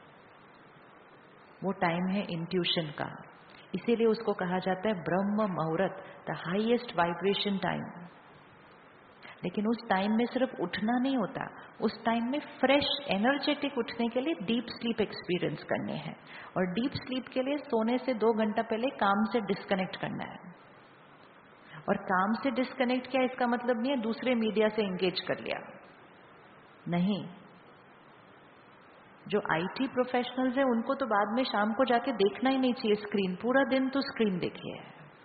वो टाइम है इंट्यूशन का। इसीलिए उसको कहा जाता है ब्रह्म मुहूर्त, द हाईएस्ट वाइब्रेशन टाइम। लेकिन उस टाइम में सिर्फ उठना नहीं होता, उस टाइम में फ्रेश एनर्जेटिक उठने के लिए डीप स्लीप एक्सपीरियंस करने हैं। और डीप स्लीप के लिए सोने से 2 घंटा पहले काम से डिस्कनेक्ट करना है। और काम से डिस्कनेक्ट किया इसका मतलब नहीं है दूसरे मीडिया से एंगेज कर लिया, नहीं। जो आईटी प्रोफेशनल्स हैं उनको तो बाद में शाम को जाके देखना ही नहीं चाहिए स्क्रीन, पूरा दिन तो स्क्रीन देखिए,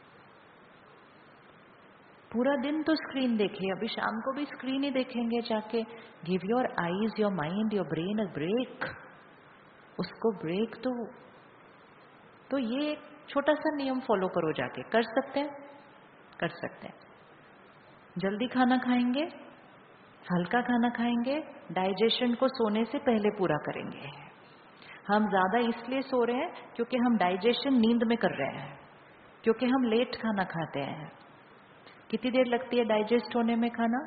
पूरा दिन तो स्क्रीन देखिए, अभी शाम को भी स्क्रीन ही देखेंगे जाके। Give your eyes, your mind, your brain a break, उसको ब्रेक तो ये एक छोटा सा नियम फॉलो करो जाके। कर सकते हैं? कर सकते हैं। जल्दी खाना खाएंगे, हल्का खाना खाएंगे, डाइजेशन को सोने से पहले पूरा करेंगे। हम ज्यादा इसलिए सो रहे हैं क्योंकि हम डाइजेशन नींद में कर रहे हैं, क्योंकि हम लेट खाना खाते हैं। कितनी देर लगती है डाइजेस्ट होने में खाना?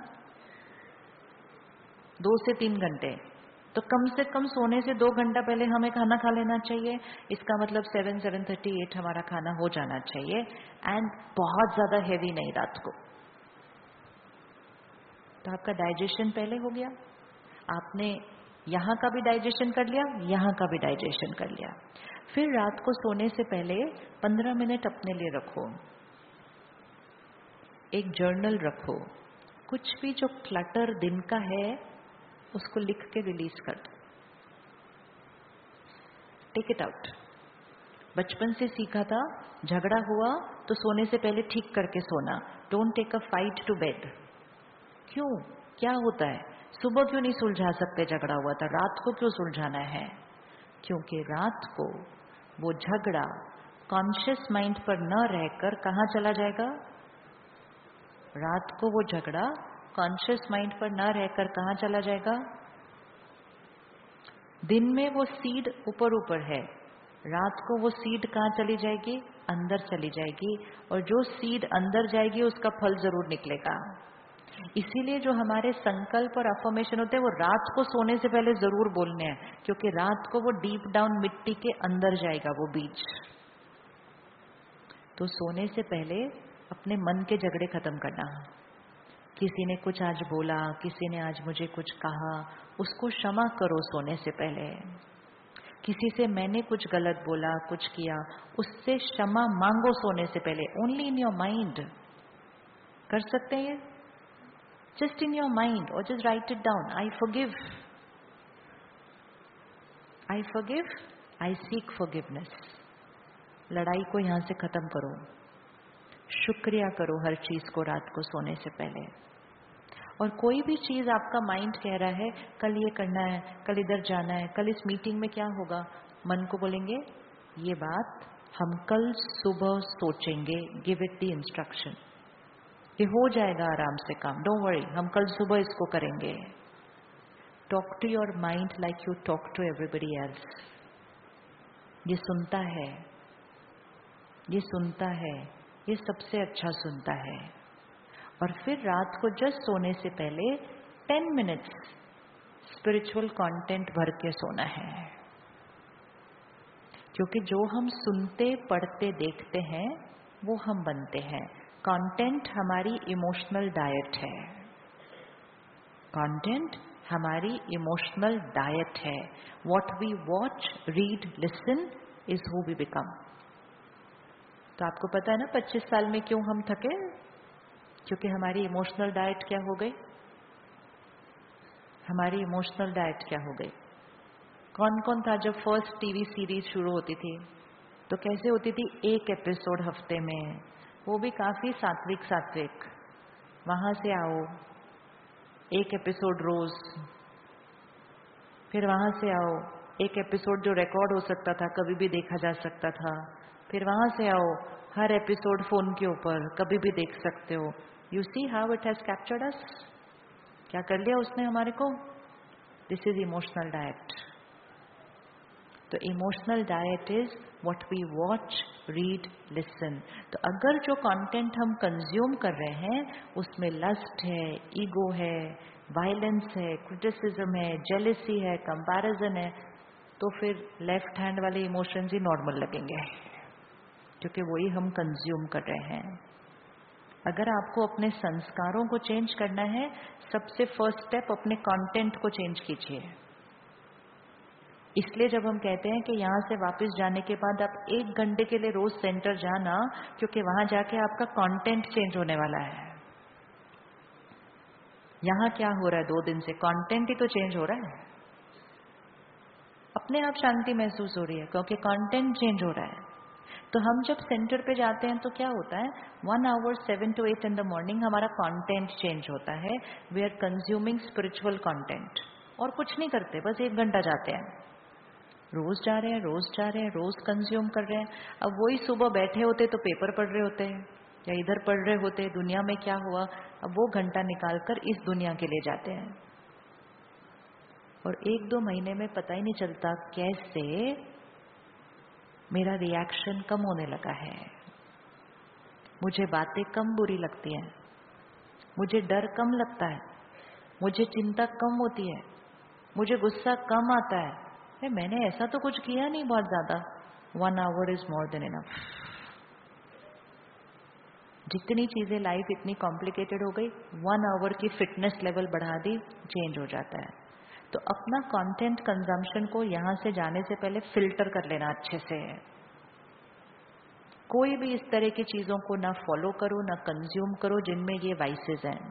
2 से 3 घंटे। तो कम से कम सोने से 2 घंटा पहले हमें खाना खा लेना चाहिए। इसका मतलब 7:30, 8 हमारा खाना हो जाना चाहिए। एंड बहुत ज्यादा हेवी नहीं रात को। तो आपका डाइजेशन पहले हो गया, आपने यहाँ का भी डाइजेशन कर लिया, यहाँ का भी डाइजेशन कर लिया। फिर रात को सोने से पहले 15 मिनट अपने लिए रखो, एक जर्नल रखो, कुछ भी जो क्लटर दिन का है उसको लिख के रिलीज कर दो, टेक इट आउट। बचपन से सीखा था, झगड़ा हुआ तो सोने से पहले ठीक करके सोना, don't take a fight to bed. क्यों? क्या होता है? सुबह क्यों नहीं सुलझा सकते झगड़ा हुआ था, रात को क्यों सुलझाना है? क्योंकि रात को वो झगड़ा कॉन्शियस माइंड पर न रहकर कहाँ चला जाएगा? रात को वो झगड़ा कॉन्शियस माइंड पर न रहकर कहाँ चला जाएगा? दिन में वो सीड ऊपर ऊपर है, रात को वो सीड कहाँ चली जाएगी? अंदर चली जाएगी। और जो सीड अंदर जाएगी उसका फल जरूर निकलेगा। इसीलिए जो हमारे संकल्प और अफर्मेशन होते हैं वो रात को सोने से पहले जरूर बोलने हैं, क्योंकि रात को वो डीप डाउन मिट्टी के अंदर जाएगा वो बीज। तो सोने से पहले अपने मन के झगड़े खत्म करना। किसी ने कुछ आज बोला, किसी ने आज मुझे कुछ कहा, उसको क्षमा करो सोने से पहले। किसी से मैंने कुछ गलत बोला, कुछ किया, उससे क्षमा मांगो सोने से पहले, ओनली इन योर माइंड। कर सकते हैं ये? जस्ट इन योर माइंड, और just write it down. I forgive, I forgive, I seek forgiveness. लड़ाई को यहां से खत्म करो। शुक्रिया करो हर चीज को रात को सोने से पहले। और कोई भी चीज आपका माइंड कह रहा है कल ये करना है, कल इधर जाना है, कल इस मीटिंग में क्या होगा, मन को बोलेंगे ये बात हम कल सुबह सोचेंगे, गिव इट द इंस्ट्रक्शन, ये हो जाएगा आराम से काम, डोंट वरी, हम कल सुबह इसको करेंगे। Talk to your mind like you talk to everybody else. ये सुनता है, ये सुनता है, ये सबसे अच्छा सुनता है। और फिर रात को जस्ट सोने से पहले 10 मिनट्स स्पिरिचुअल कंटेंट भर के सोना है। क्योंकि जो हम सुनते, पढ़ते, देखते हैं वो हम बनते हैं। कंटेंट हमारी इमोशनल डाइट है। कंटेंट हमारी इमोशनल डाइट है. What we watch, read, listen is who we become. तो आपको पता है ना 25 साल में क्यों हम थके? क्योंकि हमारी इमोशनल डाइट क्या हो गई? हमारी इमोशनल डाइट क्या हो गई? कौन कौन था जब फर्स्ट टीवी सीरीज शुरू होती थी तो कैसे होती थी? एक एपिसोड हफ्ते में, वो भी काफी सात्विक सात्विक. वहां से आओ, एक एपिसोड रोज. फिर वहां से आओ, एक एपिसोड जो रिकॉर्ड हो सकता था, कभी भी देखा जा सकता था. फिर वहां से आओ, हर एपिसोड फोन के ऊपर कभी भी देख सकते हो. You see how it has captured us. क्या कर लिया उसने हमारे को? This is emotional diet. तो emotional diet is what we watch, read, listen. तो अगर जो कंटेंट हम कंज्यूम कर रहे हैं उसमें लस्ट है, ईगो है, वायलेंस है, क्रिटिसिज्म है, जेलिसी है, कंपैरिजन है, तो फिर लेफ्ट हैंड वाले इमोशंस ही नॉर्मल लगेंगे, क्योंकि वही हम कंज्यूम कर रहे हैं. अगर आपको अपने संस्कारों को चेंज करना है, सबसे फर्स्ट स्टेप अपने कंटेंट को चेंज कीजिए. इसलिए जब हम कहते हैं कि यहां से वापस जाने के बाद आप 1 घंटे के लिए रोज सेंटर जाना, क्योंकि वहां जाके आपका कंटेंट चेंज होने वाला है. यहां क्या हो रहा है 2 दिन से? कंटेंट ही तो चेंज हो रहा है. अपने आप शांति महसूस हो रही है क्योंकि कंटेंट चेंज हो रहा है. तो हम जब सेंटर पे जाते हैं तो क्या होता है? 1 hour 7 to 8 in the morning हमारा कंटेंट चेंज होता है. We are consuming spiritual content. और कुछ नहीं करते, बस 1 घंटा जाते हैं. रोज जा रहे हैं, रोज जा रहे हैं, रोज कंज्यूम कर रहे हैं. अब वही सुबह बैठे होते तो पेपर पढ़ रहे होते हैं, या इधर पढ़ रहे होते दुनिया में क्या हुआ. अब वो घंटा निकालकर इस दुनिया के लिए जाते हैं. और 1-2 महीने में पता ही नहीं चलता कैसे मेरा रिएक्शन कम होने लगा है. मुझे बातें कम बुरी लगती हैं, मुझे डर कम लगता है, मुझे चिंता कम होती है, मुझे गुस्सा कम आता है. मैंने ऐसा तो कुछ किया नहीं बहुत ज्यादा. 1 hour is more than enough. जितनी चीजें लाइफ इतनी कॉम्प्लिकेटेड हो गई, 1 आवर की फिटनेस लेवल बढ़ा दी, चेंज हो जाता है. तो अपना कंटेंट कंजम्पशन को यहां से जाने से पहले फिल्टर कर लेना अच्छे से. कोई भी इस तरह की चीजों को ना फॉलो करो, ना कंज्यूम करो जिनमें ये वाइसेस हैं.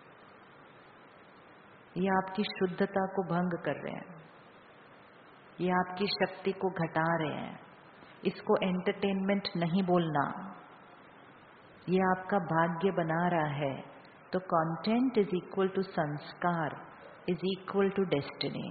ये आपकी शुद्धता को भंग कर रहे हैं, ये आपकी शक्ति को घटा रहे हैं. इसको एंटरटेनमेंट नहीं बोलना, ये आपका भाग्य बना रहा है. तो content is equal to sanskar, is equal to destiny.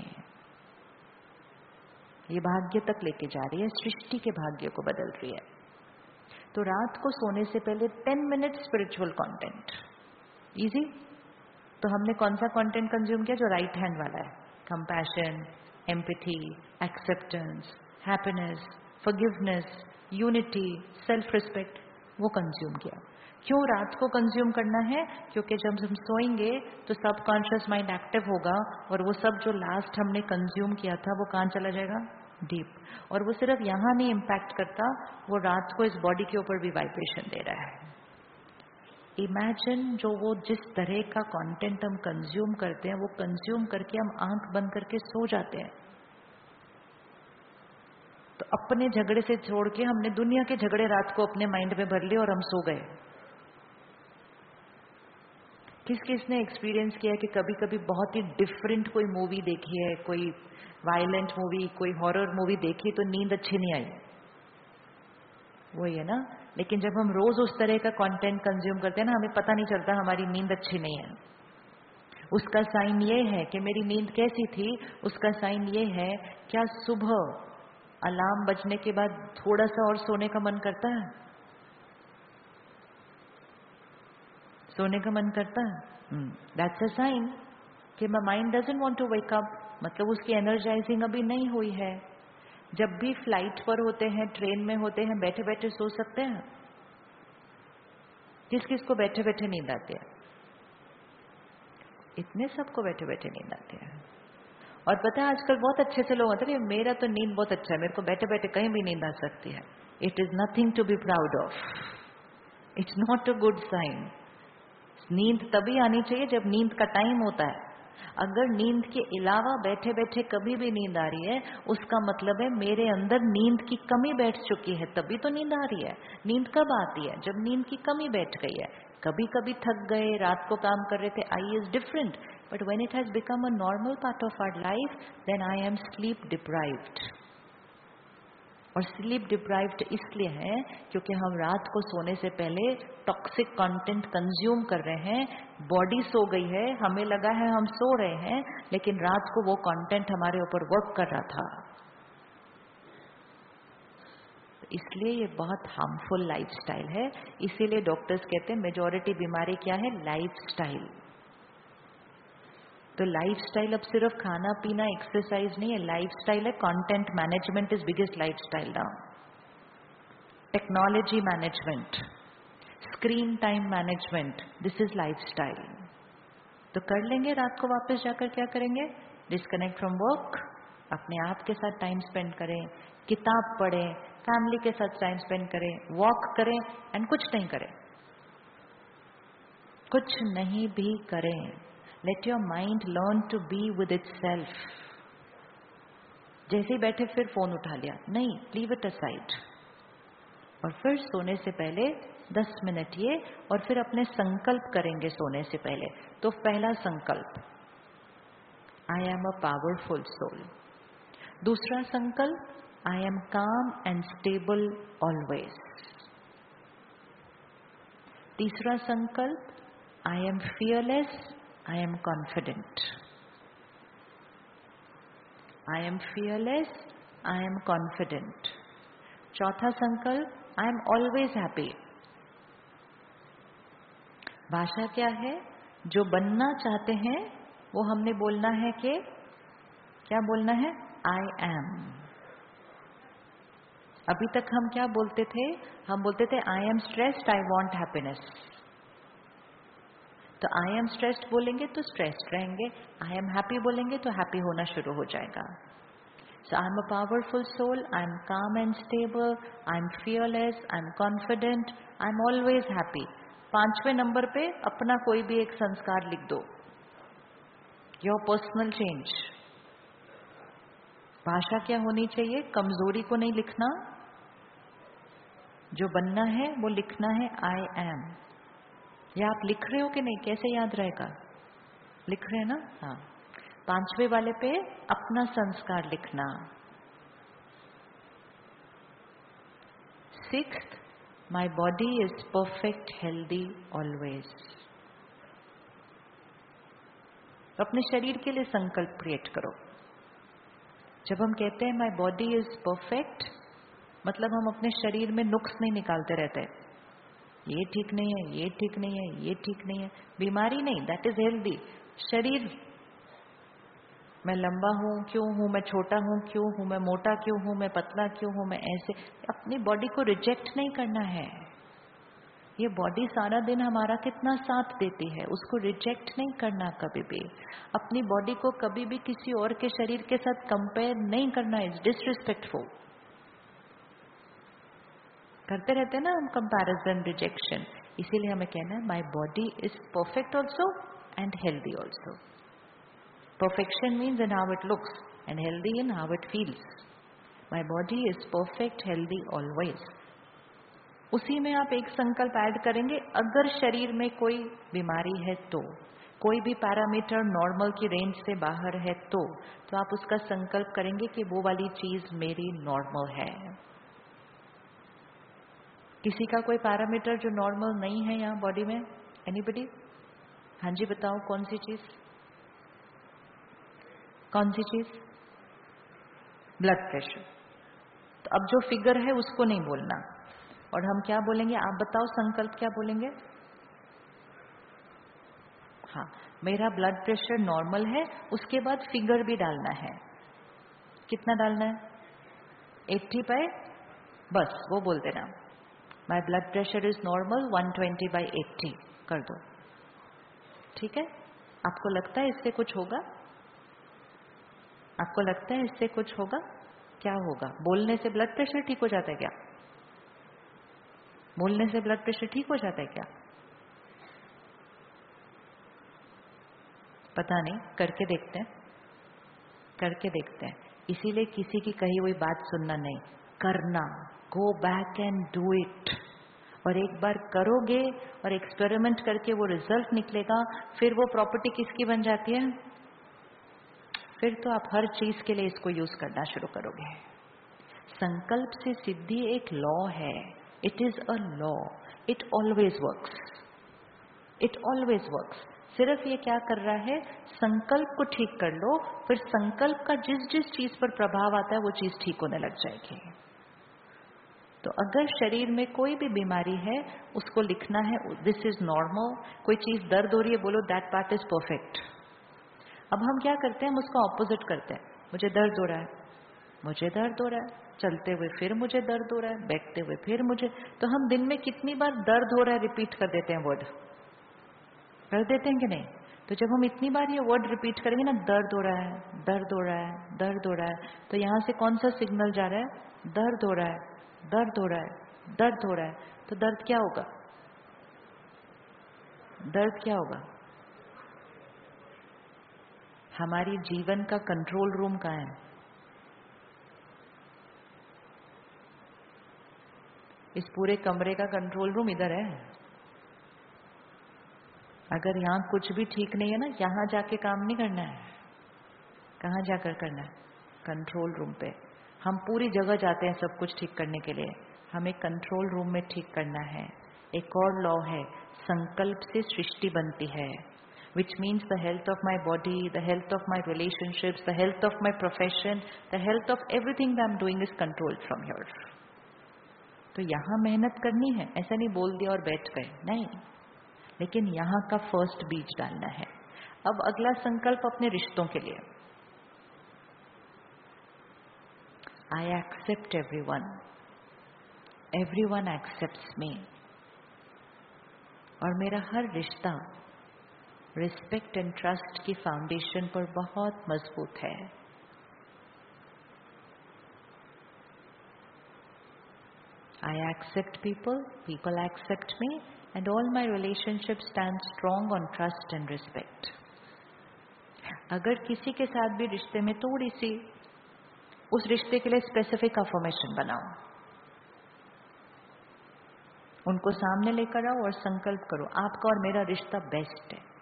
ये भाग्य तक लेके जा रही है, सृष्टि के भाग्य को बदल रही है. तो रात को सोने से पहले 10 मिनट स्पिरिचुअल कंटेंट. इजी. तो हमने कौन सा कंटेंट कंज्यूम किया? जो राइट हैंड वाला है. Compassion, empathy, acceptance, happiness, forgiveness, unity, self respect, वो कंज्यूम किया. क्यों रात को कंज्यूम करना है? क्योंकि जब हम सोएंगे तो सबकॉन्शियस माइंड एक्टिव होगा और वो सब जो लास्ट हमने कंज्यूम किया था वो कहाँ चला जाएगा? डीप. और वो सिर्फ यहां नहीं इम्पैक्ट करता, वो रात को इस बॉडी के ऊपर भी वाइब्रेशन दे रहा है. इमेजिन जो वो जिस तरह का कंटेंट हम कंज्यूम करते हैं, वो कंज्यूम करके हम आंख बंद करके सो जाते हैं. तो अपने झगड़े से छोड़ के हमने दुनिया के झगड़े रात को अपने माइंड में भर लिए और हम सो गए. किस किसने एक्सपीरियंस किया है कि कभी कभी बहुत ही डिफरेंट कोई मूवी देखी है, कोई वायलेंट मूवी, कोई हॉरर मूवी देखी तो नींद अच्छी नहीं आई? वही है ना. लेकिन जब हम रोज उस तरह का कंटेंट कंज्यूम करते हैं ना, हमें पता नहीं चलता हमारी नींद अच्छी नहीं है. उसका साइन ये है कि मेरी नींद कैसी थी. उसका साइन ये है, क्या सुबह अलार्म बजने के बाद थोड़ा सा और सोने का मन करता है? सोने का मन करता है. दैट्स अ साइन कि my mind doesn't want to wake up. मतलब उसकी एनर्जाइजिंग अभी नहीं हुई है. जब भी फ्लाइट पर होते हैं, ट्रेन में होते हैं, बैठे बैठे सो सकते हैं? किस किस को बैठे बैठे नींद आती है? इतने सबको बैठे बैठे नींद आती है. और पता है आजकल बहुत अच्छे से लोग होते हैं, मेरा तो नींद बहुत अच्छा है, मेरे को बैठे बैठे कहीं भी नींद आ सकती है. It is nothing to be proud of. It's not a good sign. नींद तभी आनी चाहिए जब नींद का टाइम होता है. अगर नींद के अलावा बैठे बैठे कभी भी नींद आ रही है, उसका मतलब है मेरे अंदर नींद की कमी बैठ चुकी है, तभी तो नींद आ रही है। नींद कब आती है? जब नींद की कमी बैठ गई है। कभी कभी थक गए, रात को काम कर रहे थे, I is different, but when it has become a normal part of our life, then I am sleep deprived. और स्लीप डिप्राइव्ड इसलिए है क्योंकि हम रात को सोने से पहले टॉक्सिक कंटेंट कंज्यूम कर रहे हैं। बॉडी सो गई है, हमें लगा है हम सो रहे हैं, लेकिन रात को वो कंटेंट हमारे ऊपर वर्क कर रहा था। इसलिए ये बहुत हार्मफुल लाइफस्टाइल है। इसीलिए डॉक्टर्स कहते हैं मेजॉरिटी बीमारी क्या है? लाइफस्टाइल। तो लाइफस्टाइल अब सिर्फ खाना पीना एक्सरसाइज नहीं है, लाइफस्टाइल है। Content management is biggest lifestyle now. Technology management, screen time management, this is lifestyle. तो कर लेंगे। रात को वापस जाकर क्या करेंगे? डिस्कनेक्ट फ्रॉम वर्क, अपने आप के साथ टाइम स्पेंड करें, किताब पढ़ें, फैमिली के साथ टाइम स्पेंड करें, वॉक करें, एंड कुछ नहीं करें। कुछ नहीं भी करें। Let your mind learn to be with itself. जैसे ही बैठे फिर फोन उठा लिया, नहीं, लीव इट असाइड। और फिर सोने से पहले 10 मिनट ये, और फिर अपने संकल्प करेंगे सोने से पहले। तो पहला संकल्प, I am a powerful soul. दूसरा संकल्प, I am calm and stable always. तीसरा संकल्प, I am fearless, I am confident. I am fearless, I am confident. चौथा संकल्प, आई एम ऑलवेज हैप्पी। भाषा क्या है? जो बनना चाहते हैं वो हमने बोलना है कि क्या बोलना है? I am. अभी तक हम क्या बोलते थे? हम बोलते थे I am stressed, I want happiness. तो आई एम स्ट्रेस्ड बोलेंगे तो स्ट्रेस्ड रहेंगे, आई एम हैप्पी बोलेंगे तो हैप्पी होना शुरू हो जाएगा। So I am a powerful soul, I am calm and stable, I am fearless, I am confident, I am always happy. 5वें नंबर पे अपना कोई भी एक संस्कार लिख दो, योर पर्सनल चेंज। भाषा क्या होनी चाहिए? कमजोरी को नहीं लिखना, जो बनना है वो लिखना है आई एम। या आप लिख रहे हो कि नहीं? कैसे याद रहेगा? लिख रहे हैं ना? हाँ। 5वें वाले पे अपना संस्कार लिखना। 6th, my body is perfect healthy always. अपने शरीर के लिए संकल्प क्रिएट करो। जब हम कहते हैं माई बॉडी इज परफेक्ट, मतलब हम अपने शरीर में नुक्स नहीं निकालते रहते, ये ठीक नहीं है, ये ठीक नहीं है, ये ठीक नहीं है। बीमारी नहीं, दैट इज हेल्दी। शरीर, मैं लंबा हूं क्यों हूं, मैं छोटा हूं क्यों हूं, मैं मोटा क्यों हूं, मैं पतला क्यों हूं, मैं ऐसे। अपनी बॉडी को रिजेक्ट नहीं करना है। ये बॉडी सारा दिन हमारा कितना साथ देती है, उसको रिजेक्ट नहीं करना कभी भी। अपनी बॉडी को कभी भी किसी और के शरीर के साथ कंपेयर नहीं करना, इज डिसरिस्पेक्टफुल। करते रहते हैं ना हम कंपैरिजन, रिजेक्शन। इसीलिए हमें कहना है my body is perfect also and healthy also. Perfection means in how it looks and healthy in how it feels. My body is perfect healthy always. उसी में आप एक संकल्प ऐड करेंगे, अगर शरीर में कोई बीमारी है तो, कोई भी पैरामीटर नॉर्मल की रेंज से बाहर है तो आप उसका संकल्प करेंगे कि वो वाली चीज मेरी नॉर्मल है। किसी का कोई पैरामीटर जो नॉर्मल नहीं है यहाँ बॉडी में? एनीबडी? हाँ जी बताओ, कौन सी चीज? कौन सी चीज? Blood pressure. तो अब जो फिगर है उसको नहीं बोलना, और हम क्या बोलेंगे? आप बताओ संकल्प क्या बोलेंगे? हाँ, मेरा ब्लड प्रेशर नॉर्मल है। उसके बाद फिगर भी डालना है। कितना डालना है? 80 पे, बस वो बोल देना, my blood pressure is normal 120/80 कर दो। ठीक है? आपको लगता है इससे कुछ होगा? आपको लगता है इससे कुछ होगा? क्या होगा? बोलने से ब्लड प्रेशर ठीक हो जाता है क्या? बोलने से ब्लड प्रेशर ठीक हो जाता है क्या? पता नहीं, करके देखते हैं, करके देखते हैं। इसीलिए किसी की कही हुई बात सुनना नहीं, करना, go back and do it. और एक बार करोगे और एक्सपेरिमेंट करके वो रिजल्ट निकलेगा, फिर वो प्रॉपर्टी किसकी बन जाती है? फिर तो आप हर चीज के लिए इसको यूज करना शुरू करोगे। संकल्प से सिद्धि एक लॉ है, it is a law, it always works, it always works. सिर्फ ये क्या कर रहा है, संकल्प को ठीक कर लो, फिर संकल्प का जिस जिस चीज पर प्रभाव आता है वो चीज ठीक होने लग जाएगी। तो अगर शरीर में कोई भी बीमारी है, उसको लिखना है दिस इज नॉर्मल। कोई चीज दर्द हो रही है, बोलो दैट पार्ट इज परफेक्ट। अब हम क्या करते हैं, हम उसका ऑपोजिट करते हैं। मुझे दर्द हो रहा है, मुझे दर्द हो रहा है, चलते हुए फिर मुझे दर्द हो रहा है, बैठते हुए फिर मुझे। तो हम दिन में कितनी बार दर्द हो रहा है रिपीट कर देते हैं, वर्ड कर देते हैं कि नहीं? तो जब हम इतनी बार ये वर्ड रिपीट करेंगे ना, दर्द हो रहा है, दर्द हो रहा है, दर्द हो रहा है, तो यहां से कौन सा सिग्नल जा रहा है? दर्द हो रहा है, दर्द हो रहा है, दर्द हो रहा है। तो दर्द क्या होगा? दर्द क्या होगा? हमारी जीवन का कंट्रोल रूम कहाँ है? इस पूरे कमरे का कंट्रोल रूम इधर है। अगर यहाँ कुछ भी ठीक नहीं है ना, यहाँ जाके काम नहीं करना है। कहाँ जाकर करना है? कंट्रोल रूम पे। हम पूरी जगह जाते हैं सब कुछ ठीक करने के लिए, हमें कंट्रोल रूम में ठीक करना है। एक और लॉ है, संकल्प से सृष्टि बनती है, which means the health of my body, the health of my relationships, the health of my profession, the health of everything that I'm doing is controlled from here. तो यहाँ मेहनत करनी है, ऐसा नहीं बोल दिया और बैठ गए, नहीं, लेकिन यहाँ का फर्स्ट बीज डालना है। अब अगला संकल्प अपने रिश्तों के लिए, I accept everyone, everyone accepts me, और मेरा हर रिश्ता रिस्पेक्ट एंड ट्रस्ट की फाउंडेशन पर बहुत मजबूत है। I accept people, people accept me, and all my relationships stand strong on trust and respect. अगर किसी के साथ भी रिश्ते में थोड़ी सी, उस रिश्ते के लिए स्पेसिफिक अफर्मेशन बनाओ, उनको सामने लेकर आओ और संकल्प करो, आपका और मेरा रिश्ता बेस्ट है।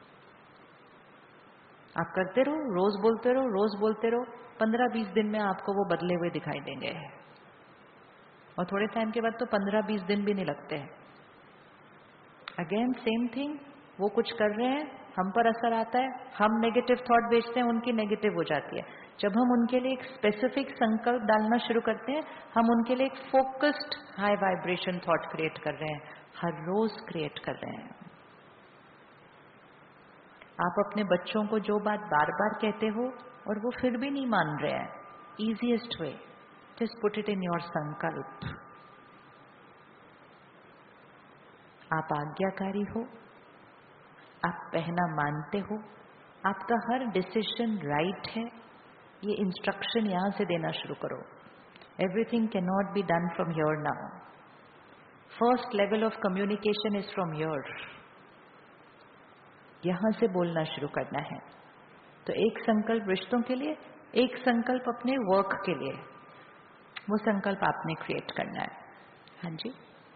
आप करते रहो, रोज बोलते रहो, रोज बोलते रहो, 15-20 दिन में आपको वो बदले हुए दिखाई देंगे, और थोड़े टाइम के बाद तो 15-20 दिन भी नहीं लगते हैं। अगेन सेम थिंग, वो कुछ कर रहे हैं, हम पर असर आता है, हम नेगेटिव थॉट भेजते हैं, उनकी नेगेटिव हो जाती है। जब हम उनके लिए एक स्पेसिफिक संकल्प डालना शुरू करते हैं, हम उनके लिए एक focused high vibration thought create कर रहे हैं, हर रोज क्रिएट कर रहे हैं। आप अपने बच्चों को जो बात बार बार कहते हो और वो फिर भी नहीं मान रहे हैं, easiest way, just put it in your संकल्प। आप आज्ञाकारी हो, आप कहना मानते हो, आपका हर डिसीजन राइट है, ये इंस्ट्रक्शन यहां से देना शुरू करो। Everything can not be done from your now, first level of communication is from your. यहां से बोलना शुरू करना है। तो एक संकल्प रिश्तों के लिए, एक संकल्प अपने वर्क के लिए, वो संकल्प आपने क्रिएट करना है। हाँ जी,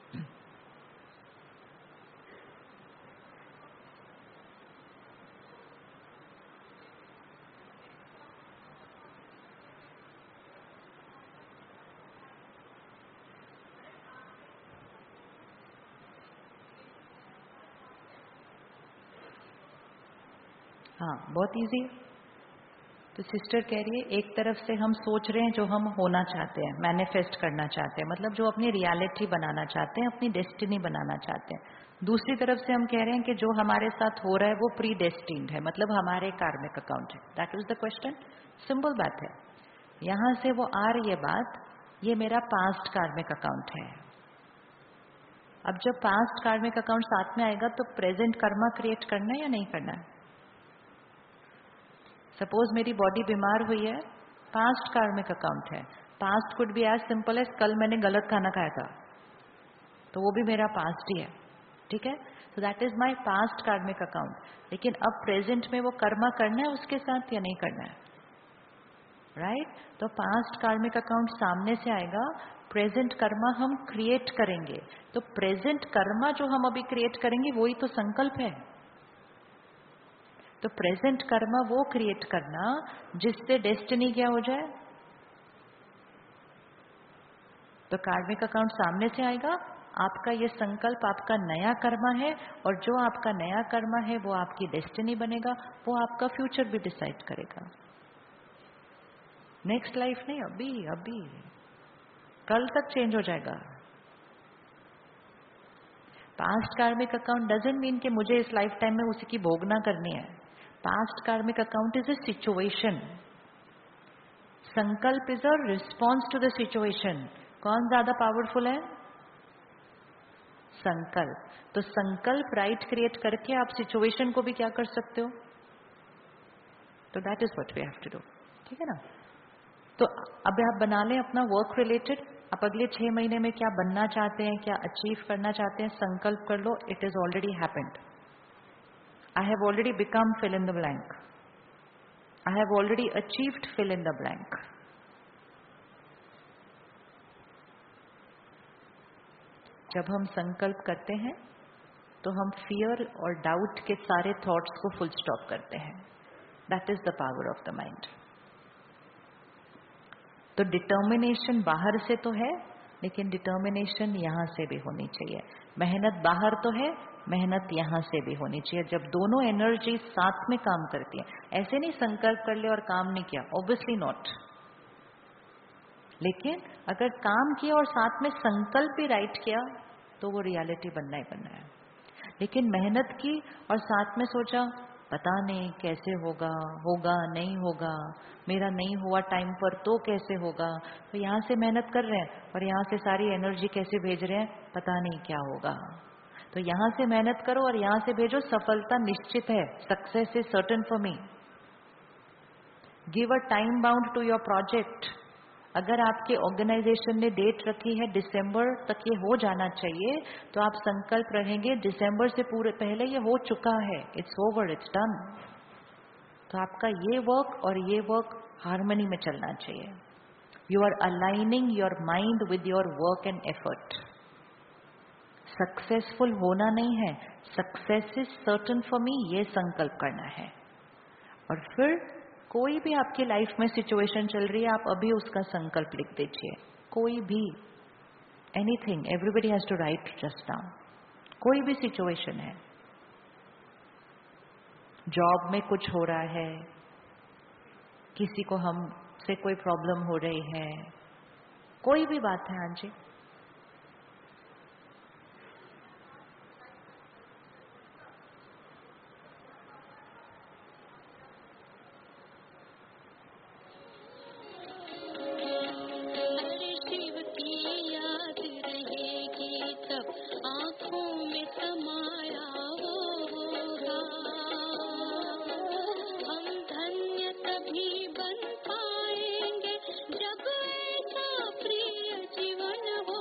हाँ बहुत इजी। तो सिस्टर कह रही है, एक तरफ से हम सोच रहे हैं जो हम होना चाहते हैं, मैनिफेस्ट करना चाहते हैं, मतलब जो अपनी रियलिटी बनाना चाहते हैं, अपनी डेस्टिनी बनाना चाहते हैं। दूसरी तरफ से हम कह रहे हैं कि जो हमारे साथ हो रहा है वो प्री डेस्टिन्ड है, मतलब हमारे कार्मिक अकाउंट है। That is the question. Simple बात है, यहां से वो आ रही है बात, ये मेरा पास्ट कार्मिक अकाउंट है। अब जब पास्ट कार्मिक अकाउंट साथ में आएगा तो प्रेजेंट कर्मा क्रिएट करना है या नहीं करना है? सपोज मेरी बॉडी बीमार हुई है, पास्ट कार्मिक अकाउंट है। Past could be as simple as कल मैंने गलत खाना खाया था, तो वो भी मेरा पास्ट ही है, ठीक है। So that is my past karmic account. लेकिन अब प्रेजेंट में वो कर्मा करना है उसके साथ या नहीं करना है, राइट? तो पास्ट कार्मिक अकाउंट सामने से आएगा, प्रेजेंट कर्मा हम क्रिएट करेंगे. तो प्रेजेंट कर्मा जो हम अभी क्रिएट करेंगे वही तो संकल्प है. तो प्रेजेंट कर्मा वो क्रिएट करना जिससे डेस्टिनी क्या हो जाए. तो कार्मिक अकाउंट सामने से आएगा, आपका ये संकल्प आपका नया कर्मा है, और जो आपका नया कर्मा है वो आपकी डेस्टिनी बनेगा, वो आपका फ्यूचर भी डिसाइड करेगा. नेक्स्ट लाइफ नहीं, अभी अभी कल तक चेंज हो जाएगा. Past karmic account doesn't mean कि मुझे इस लाइफ टाइम में उसी की भोगना करनी है. Past karmic account is a situation. संकल्प is a response to the situation. कौन ज्यादा पावरफुल है? संकल्प. तो संकल्प राइट क्रिएट करके आप सिचुएशन को भी क्या कर सकते हो. तो that is what we have to do. ठीक है ना. तो अब आप बना लें अपना वर्क रिलेटेड. आप अगले 6 महीने में क्या बनना चाहते हैं, क्या अचीव करना चाहते हैं, संकल्प कर लो. It is already happened. I have already become fill in the blank. I have already achieved fill in the blank. जब हम संकल्प करते हैं तो हम फियर और डाउट के सारे थॉट्स को फुल स्टॉप करते हैं. That is the power of the mind. तो डिटर्मिनेशन बाहर से तो है, लेकिन डिटर्मिनेशन यहां से भी होनी चाहिए. मेहनत बाहर तो है, मेहनत यहां से भी होनी चाहिए. जब दोनों एनर्जी साथ में काम करती है, ऐसे नहीं संकल्प कर ले और काम नहीं किया, ऑब्वियसली नॉट. लेकिन अगर काम किया और साथ में संकल्प भी राइट किया तो वो रियलिटी बनना ही बनना है. लेकिन मेहनत की और साथ में सोचा पता नहीं कैसे होगा, होगा नहीं होगा, मेरा नहीं हुआ टाइम पर तो कैसे होगा. तो यहां से मेहनत कर रहे हैं और यहां से सारी एनर्जी कैसे भेज रहे हैं, पता नहीं क्या होगा. तो यहां से मेहनत करो और यहां से भेजो, सफलता निश्चित है. Success is certain for me. Give a time bound to your project. अगर आपके ऑर्गेनाइजेशन ने डेट रखी है दिसंबर तक ये हो जाना चाहिए, तो आप संकल्प रहेंगे दिसंबर से पूरे पहले ये हो चुका है. It's over, it's done. तो आपका ये वर्क और ये वर्क हार्मनी में चलना चाहिए. You are aligning your mind with your work and effort. Successful होना नहीं है, success is certain for me, ये संकल्प करना है. और फिर कोई भी आपकी लाइफ में सिचुएशन चल रही है, आप अभी उसका संकल्प लिख दीजिए. कोई भी, anything, everybody has to write just now. कोई भी सिचुएशन है, जॉब में कुछ हो रहा है, किसी को हमसे कोई प्रॉब्लम हो रही है, कोई भी बात है. हाँ जी, बन पाएंगे जब ऐसा प्रिय जीवन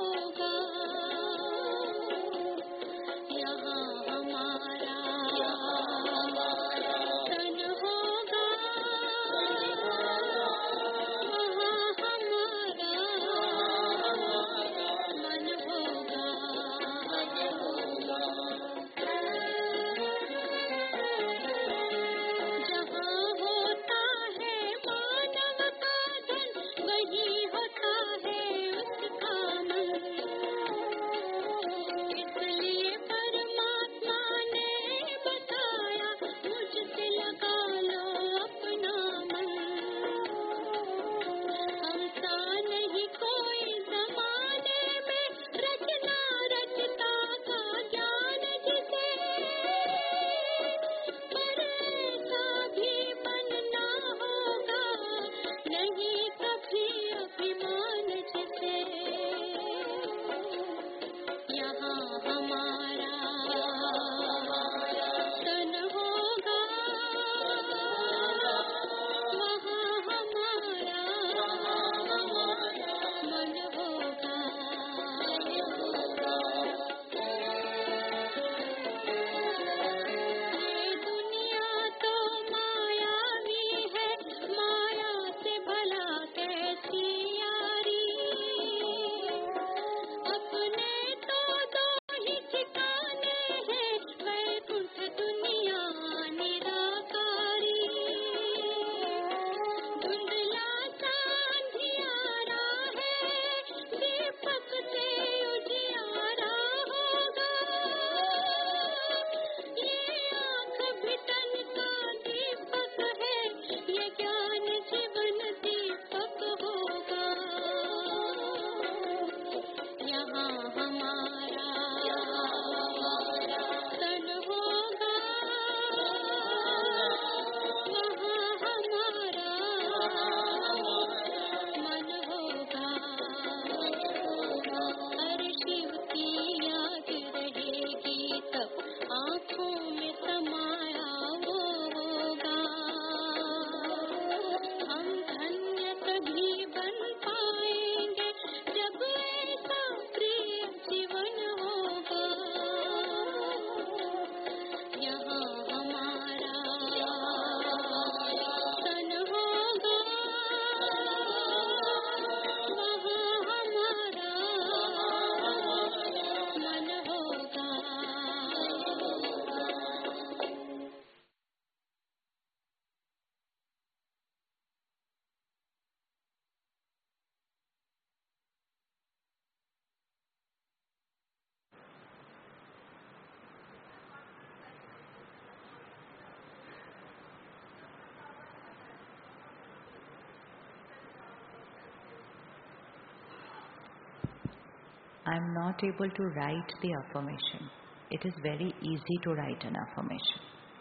I am not able to write the affirmation. It is very easy to write an affirmation.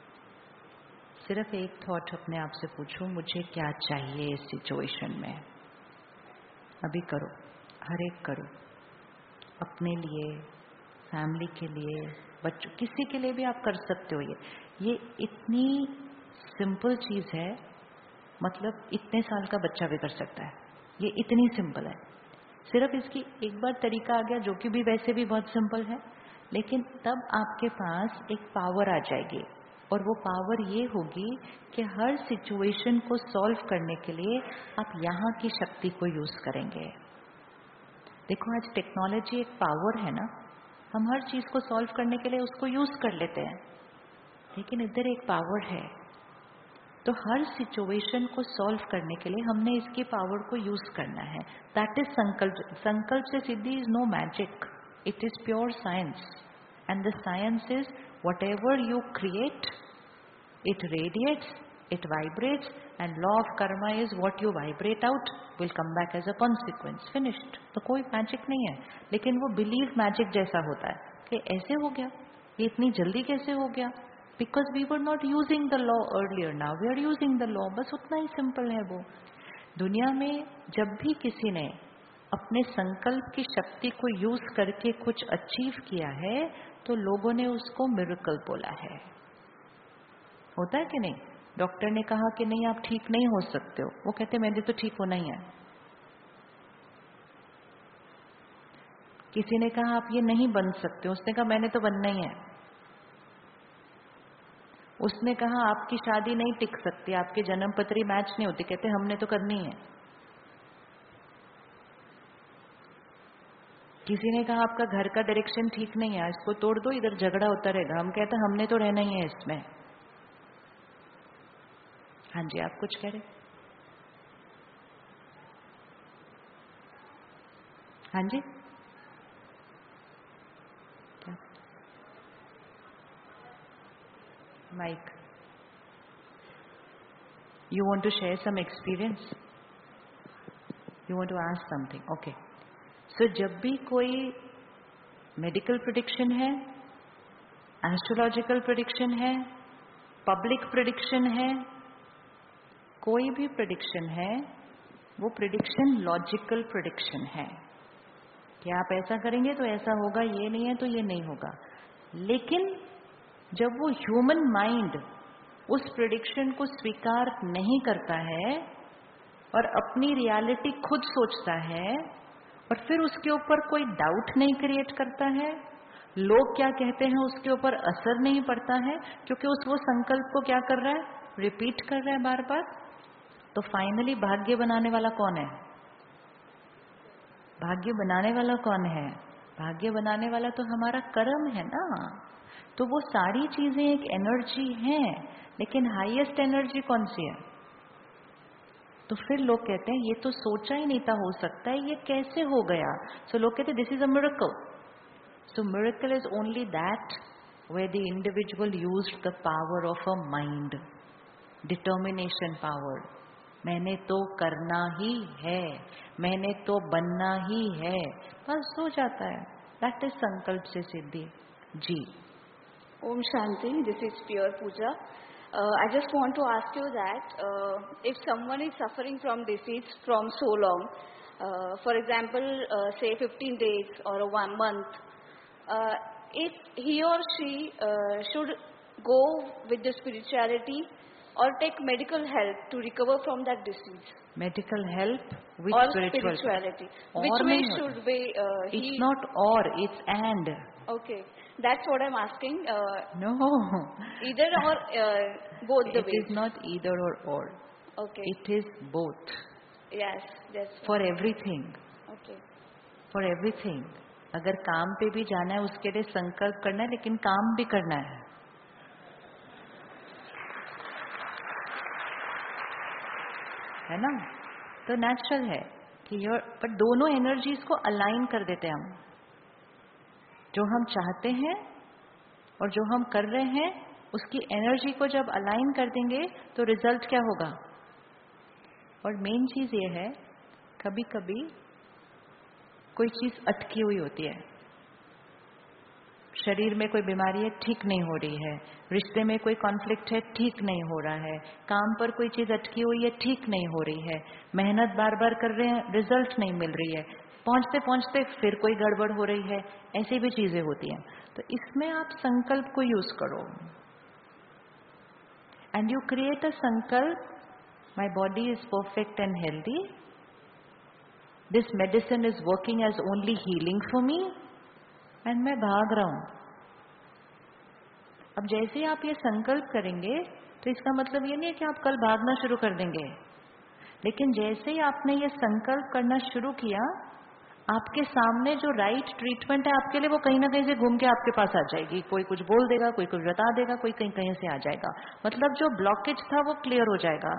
सिर्फ एक थॉट अपने आप से पूछो, मुझे क्या चाहिए इस सिचुएशन में. अभी करो, हर एक करो, अपने लिए, फैमिली के लिए, बच्चों, किसी के लिए भी आप कर सकते हो. ये इतनी सिंपल चीज है, मतलब इतने साल का बच्चा भी कर सकता है. ये इतनी सिंपल है. सिर्फ इसकी एक बार तरीका आ गया, जो कि भी वैसे भी बहुत सिंपल है, लेकिन तब आपके पास एक पावर आ जाएगी. और वो पावर ये होगी कि हर सिचुएशन को सॉल्व करने के लिए आप यहाँ की शक्ति को यूज करेंगे. देखो, आज टेक्नोलॉजी एक पावर है ना, हम हर चीज को सॉल्व करने के लिए उसको यूज कर लेते हैं, लेकिन इधर एक पावर है. तो हर सिचुएशन को सॉल्व करने के लिए हमने इसकी पावर को यूज करना है. दैट इज संकल्प. संकल्प से सिद्धि is no magic, it is pure science. And the science is whatever you create, it radiates, it vibrates, and law of karma is what you vibrate out will come back as a consequence. Finished. तो कोई magic नहीं है, लेकिन वो believe magic जैसा होता है कि ऐसे हो गया, ये इतनी जल्दी कैसे हो गया, because we were not using the law earlier, now we are using the law. बस उतना ही सिंपल है वो. दुनिया में जब भी किसी ने अपने संकल्प की शक्ति को यूज करके कुछ अचीव किया है, तो लोगों ने उसको मिरेकल बोला है. होता है कि नहीं? डॉक्टर ने कहा कि नहीं, आप ठीक नहीं हो सकते हो, वो कहते मैंने तो ठीक होना ही है. किसी ने कहा आप ये नहीं बन सकते, उसने कहा मैंने तो बनना ही है. उसने कहा आपकी शादी नहीं टिक सकती, आपकी जन्म पत्री मैच नहीं होती, कहते हमने तो करनी है. किसी ने कहा आपका घर का डायरेक्शन ठीक नहीं है, इसको तोड़ दो, इधर झगड़ा होता रहेगा, हम कहते हमने तो रहना ही है इसमें. हाँ जी, आप कुछ कह रहे? हाँ जी, क्या? Mic. You want to share some experience? You want to ask something? Okay. So जब भी कोई मेडिकल प्रेडिक्शन है, एस्ट्रोलॉजिकल प्रेडिक्शन है, पब्लिक प्रेडिक्शन है, कोई भी प्रेडिक्शन है, वो प्रेडिक्शन लॉजिकल प्रेडिक्शन है कि आप ऐसा करेंगे तो ऐसा होगा, ये नहीं है तो ये नहीं होगा. लेकिन जब वो ह्यूमन माइंड उस प्रेडिक्शन को स्वीकार नहीं करता है और अपनी रियलिटी खुद सोचता है और फिर उसके ऊपर कोई डाउट नहीं क्रिएट करता है, लोग क्या कहते हैं उसके ऊपर असर नहीं पड़ता है, क्योंकि वो संकल्प को क्या कर रहा है, रिपीट कर रहा है बार बार. तो फाइनली भाग्य बनाने वाला कौन है? भाग्य बनाने वाला कौन है? भाग्य बनाने वाला तो हमारा कर्म है ना. तो वो सारी चीजें एक एनर्जी हैं, लेकिन हाईएस्ट एनर्जी कौन सी है? तो फिर लोग कहते हैं ये तो सोचा ही नहीं था हो सकता है, ये कैसे हो गया? सो लोग कहते हैं this is a miracle. So miracle is only that where the individual used the power of a mind, determination power. मैंने तो करना ही है, मैंने तो बनना ही है, बस हो जाता है. That is संकल्प से सिद्धि. जी. Om Shanti, this is Pure Puja. I just want to ask you that if someone is suffering from disease from so long, for example, say 15 days or 1 month, if he or she should go with the spirituality or take medical help to recover from that disease? Medical help with or spirituality. Which way should we? It's not or, it's and. Okay, that's what I'm asking. No. Either or, both the ways. It is not either or. Okay. It is both. Yes, that's For everything. Okay. For everything. अगर काम पे भी जाना है उसके लिए संकल्प करना है, लेकिन काम भी करना है ना? तो नेचुरल है कि पर दोनों एनर्जीज को अलाइन कर देते हैं हम. जो हम चाहते हैं और जो हम कर रहे हैं उसकी एनर्जी को जब अलाइन कर देंगे तो रिजल्ट क्या होगा? और मेन चीज ये है, कभी कभी कोई चीज अटकी हुई होती है, शरीर में कोई बीमारी है, ठीक नहीं हो रही है, रिश्ते में कोई कॉन्फ्लिक्ट है, ठीक नहीं हो रहा है, काम पर कोई चीज अटकी हुई है, ठीक नहीं हो रही है, मेहनत बार बार कर रहे हैं, रिजल्ट नहीं मिल रही है, पहुंचते पहुंचते फिर कोई गड़बड़ हो रही है, ऐसी भी चीजें होती हैं. तो इसमें आप संकल्प को यूज करो एंड यू क्रिएट अ संकल्प. My body is perfect and healthy. This medicine is working as only healing for me and मैं भाग रहा हूं. अब जैसे ही आप ये संकल्प करेंगे तो इसका मतलब ये नहीं है कि आप कल भागना शुरू कर देंगे, लेकिन जैसे ही आपने ये संकल्प करना शुरू किया, आपके सामने जो राइट ट्रीटमेंट है आपके लिए, वो कहीं ना कहीं से घूम के आपके पास आ जाएगी. कोई कुछ बोल देगा, कोई कुछ बता देगा, कोई कहीं कहीं से आ जाएगा. मतलब जो ब्लॉकेज था वो क्लियर हो जाएगा.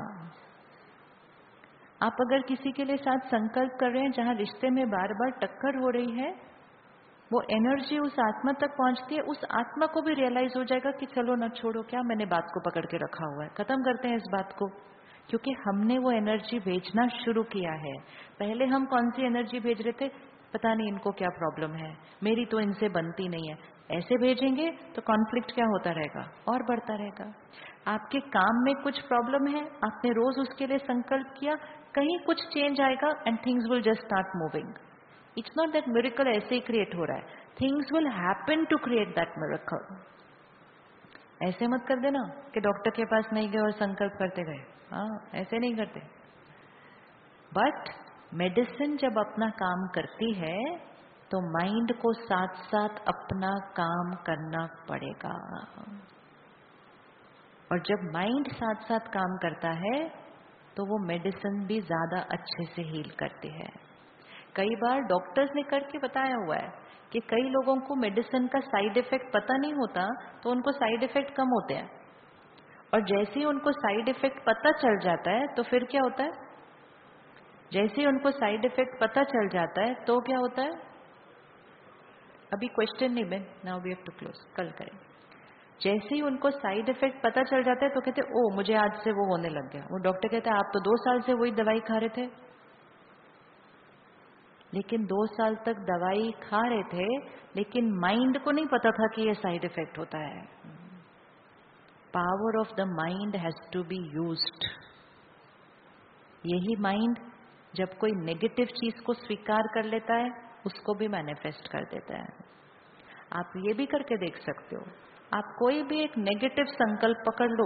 आप अगर किसी के लिए साथ संकल्प कर रहे हैं जहां रिश्ते में बार बार टक्कर हो रही है, वो एनर्जी उस आत्मा तक पहुंचती है, उस आत्मा को भी रियलाइज हो जाएगा कि चलो ना, छोड़ो, क्या मैंने बात को पकड़ के रखा हुआ है, खत्म करते हैं इस बात को, क्योंकि हमने वो एनर्जी भेजना शुरू किया है. पहले हम कौन सी एनर्जी भेज रहे थे? पता नहीं इनको क्या प्रॉब्लम है, मेरी तो इनसे बनती नहीं है. ऐसे भेजेंगे तो कॉन्फ्लिक्ट क्या होता रहेगा? और बढ़ता रहेगा. आपके काम में कुछ प्रॉब्लम है, आपने रोज उसके लिए संकल्प किया, कहीं कुछ चेंज आएगा and things will just start moving. It's not that miracle ऐसे ही क्रिएट हो रहा है. Things will happen to create that miracle. ऐसे मत कर देना कि डॉक्टर के पास नहीं गए और संकल्प करते गए. हाँ, ऐसे नहीं करते. बट मेडिसिन जब अपना काम करती है तो माइंड को साथ साथ अपना काम करना पड़ेगा. और जब माइंड साथ साथ काम करता है तो वो मेडिसिन भी ज्यादा अच्छे से हील करती है. कई बार डॉक्टर्स ने करके बताया हुआ है कि कई लोगों को मेडिसिन का साइड इफेक्ट पता नहीं होता, तो उनको साइड इफेक्ट कम होते हैं. और जैसे ही उनको साइड इफेक्ट पता चल जाता है तो फिर क्या होता है? जैसे ही उनको साइड इफेक्ट पता चल जाता है तो क्या होता है? अभी क्वेश्चन नहीं, मैं now we have to close, कल करें. जैसे ही उनको साइड इफेक्ट पता चल जाता है तो कहते ओ मुझे आज से वो होने लग गया. वो डॉक्टर कहता है आप तो 2 साल से वही दवाई खा रहे थे. लेकिन 2 साल तक दवाई खा रहे थे, लेकिन माइंड को नहीं पता था कि ये साइड इफेक्ट होता है. Power of the mind has to be used. यही माइंड जब कोई नेगेटिव चीज को स्वीकार कर लेता है उसको भी मैनिफेस्ट कर देता है. आप ये भी करके देख सकते हो. आप कोई भी एक नेगेटिव संकल्प पकड़ लो,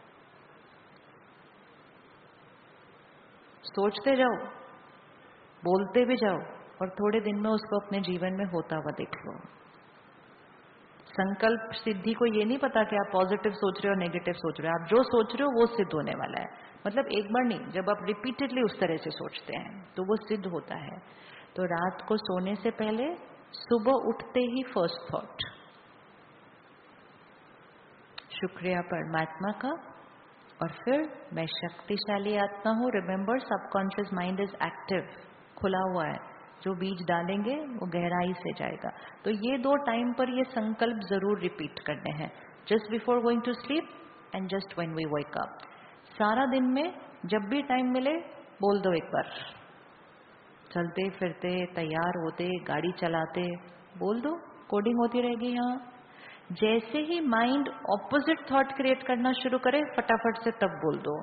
सोचते जाओ, बोलते भी जाओ, और थोड़े दिन में उसको अपने जीवन में होता हुआ देख लो. संकल्प सिद्धि को ये नहीं पता कि आप पॉजिटिव सोच रहे हो नेगेटिव सोच रहे हो. आप जो सोच रहे हो वो सिद्ध होने वाला है. मतलब एक बार नहीं, जब आप रिपीटेडली उस तरह से सोचते हैं तो वो सिद्ध होता है. तो रात को सोने से पहले सुबह उठते ही फर्स्ट थॉट शुक्रिया परमात्मा का, और फिर मैं शक्तिशाली आत्मा हूं. Remember, subconscious mind is active, खुला हुआ है. जो बीज डालेंगे वो गहराई से जाएगा. तो ये 2 टाइम पर ये संकल्प जरूर रिपीट करने हैं, just before going to sleep and just when we wake up. सारा दिन में जब भी टाइम मिले बोल दो एक बार. चलते फिरते, तैयार होते, गाड़ी चलाते, बोल दो, कोडिंग होती रहेगी यहाँ। जैसे ही माइंड ऑपोजिट थॉट क्रिएट करना शुरू करे, फटाफट से तब बोल दो।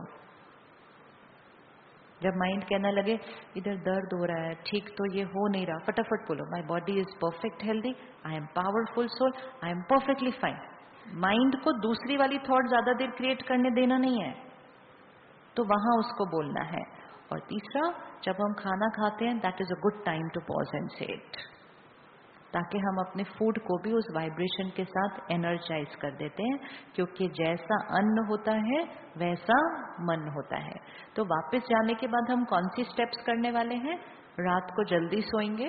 जब माइंड कहने लगे इधर दर्द हो रहा है, ठीक तो ये हो नहीं रहा, फटाफट बोलो my body is perfect healthy, I am powerful soul, I am perfectly fine. Mind को दूसरी वाली थॉट ज्यादा देर क्रिएट करने देना नहीं है, तो वहां उसको बोलना है। और तीसरा, जब हम खाना खाते हैं, that is a good time to pause and say it, ताकि हम अपने फूड को भी उस वाइब्रेशन के साथ एनर्जाइज कर देते हैं, क्योंकि जैसा अन्न होता है वैसा मन होता है। तो वापस जाने के बाद हम कौन सी स्टेप्स करने वाले हैं? रात को जल्दी सोएंगे,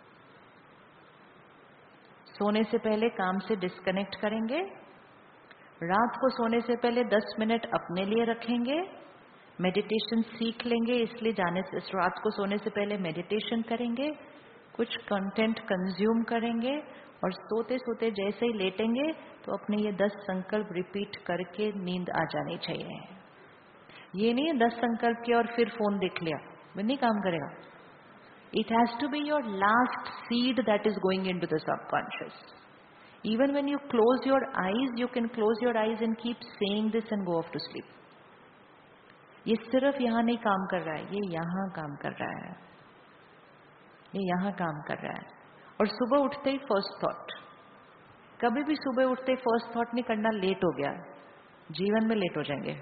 सोने से पहले काम से डिस्कनेक्ट करेंगे, रात को सोने से पहले 10 मिनट अपने लिए रखेंगे, मेडिटेशन सीख लेंगे, इसलिए जाने से रात को सोने से पहले मेडिटेशन करेंगे, कुछ कंटेंट कंज्यूम करेंगे, और सोते सोते जैसे ही लेटेंगे तो अपने ये 10 संकल्प रिपीट करके नींद आ जानी चाहिए। ये नहीं 10 संकल्प किया और फिर फोन देख लिया, वो नहीं काम करेगा। It has to be your last seed that is going into the subconscious. Even when you close your eyes, you can close your eyes and keep saying this and go off to sleep. ये सिर्फ यहां नहीं काम कर रहा है, ये यहां काम कर रहा है, ये यहां काम कर रहा है। और सुबह उठते ही फर्स्ट थॉट, कभी भी सुबह उठते ही फर्स्ट थॉट नहीं करना, लेट हो गया, जीवन में लेट हो जाएंगे।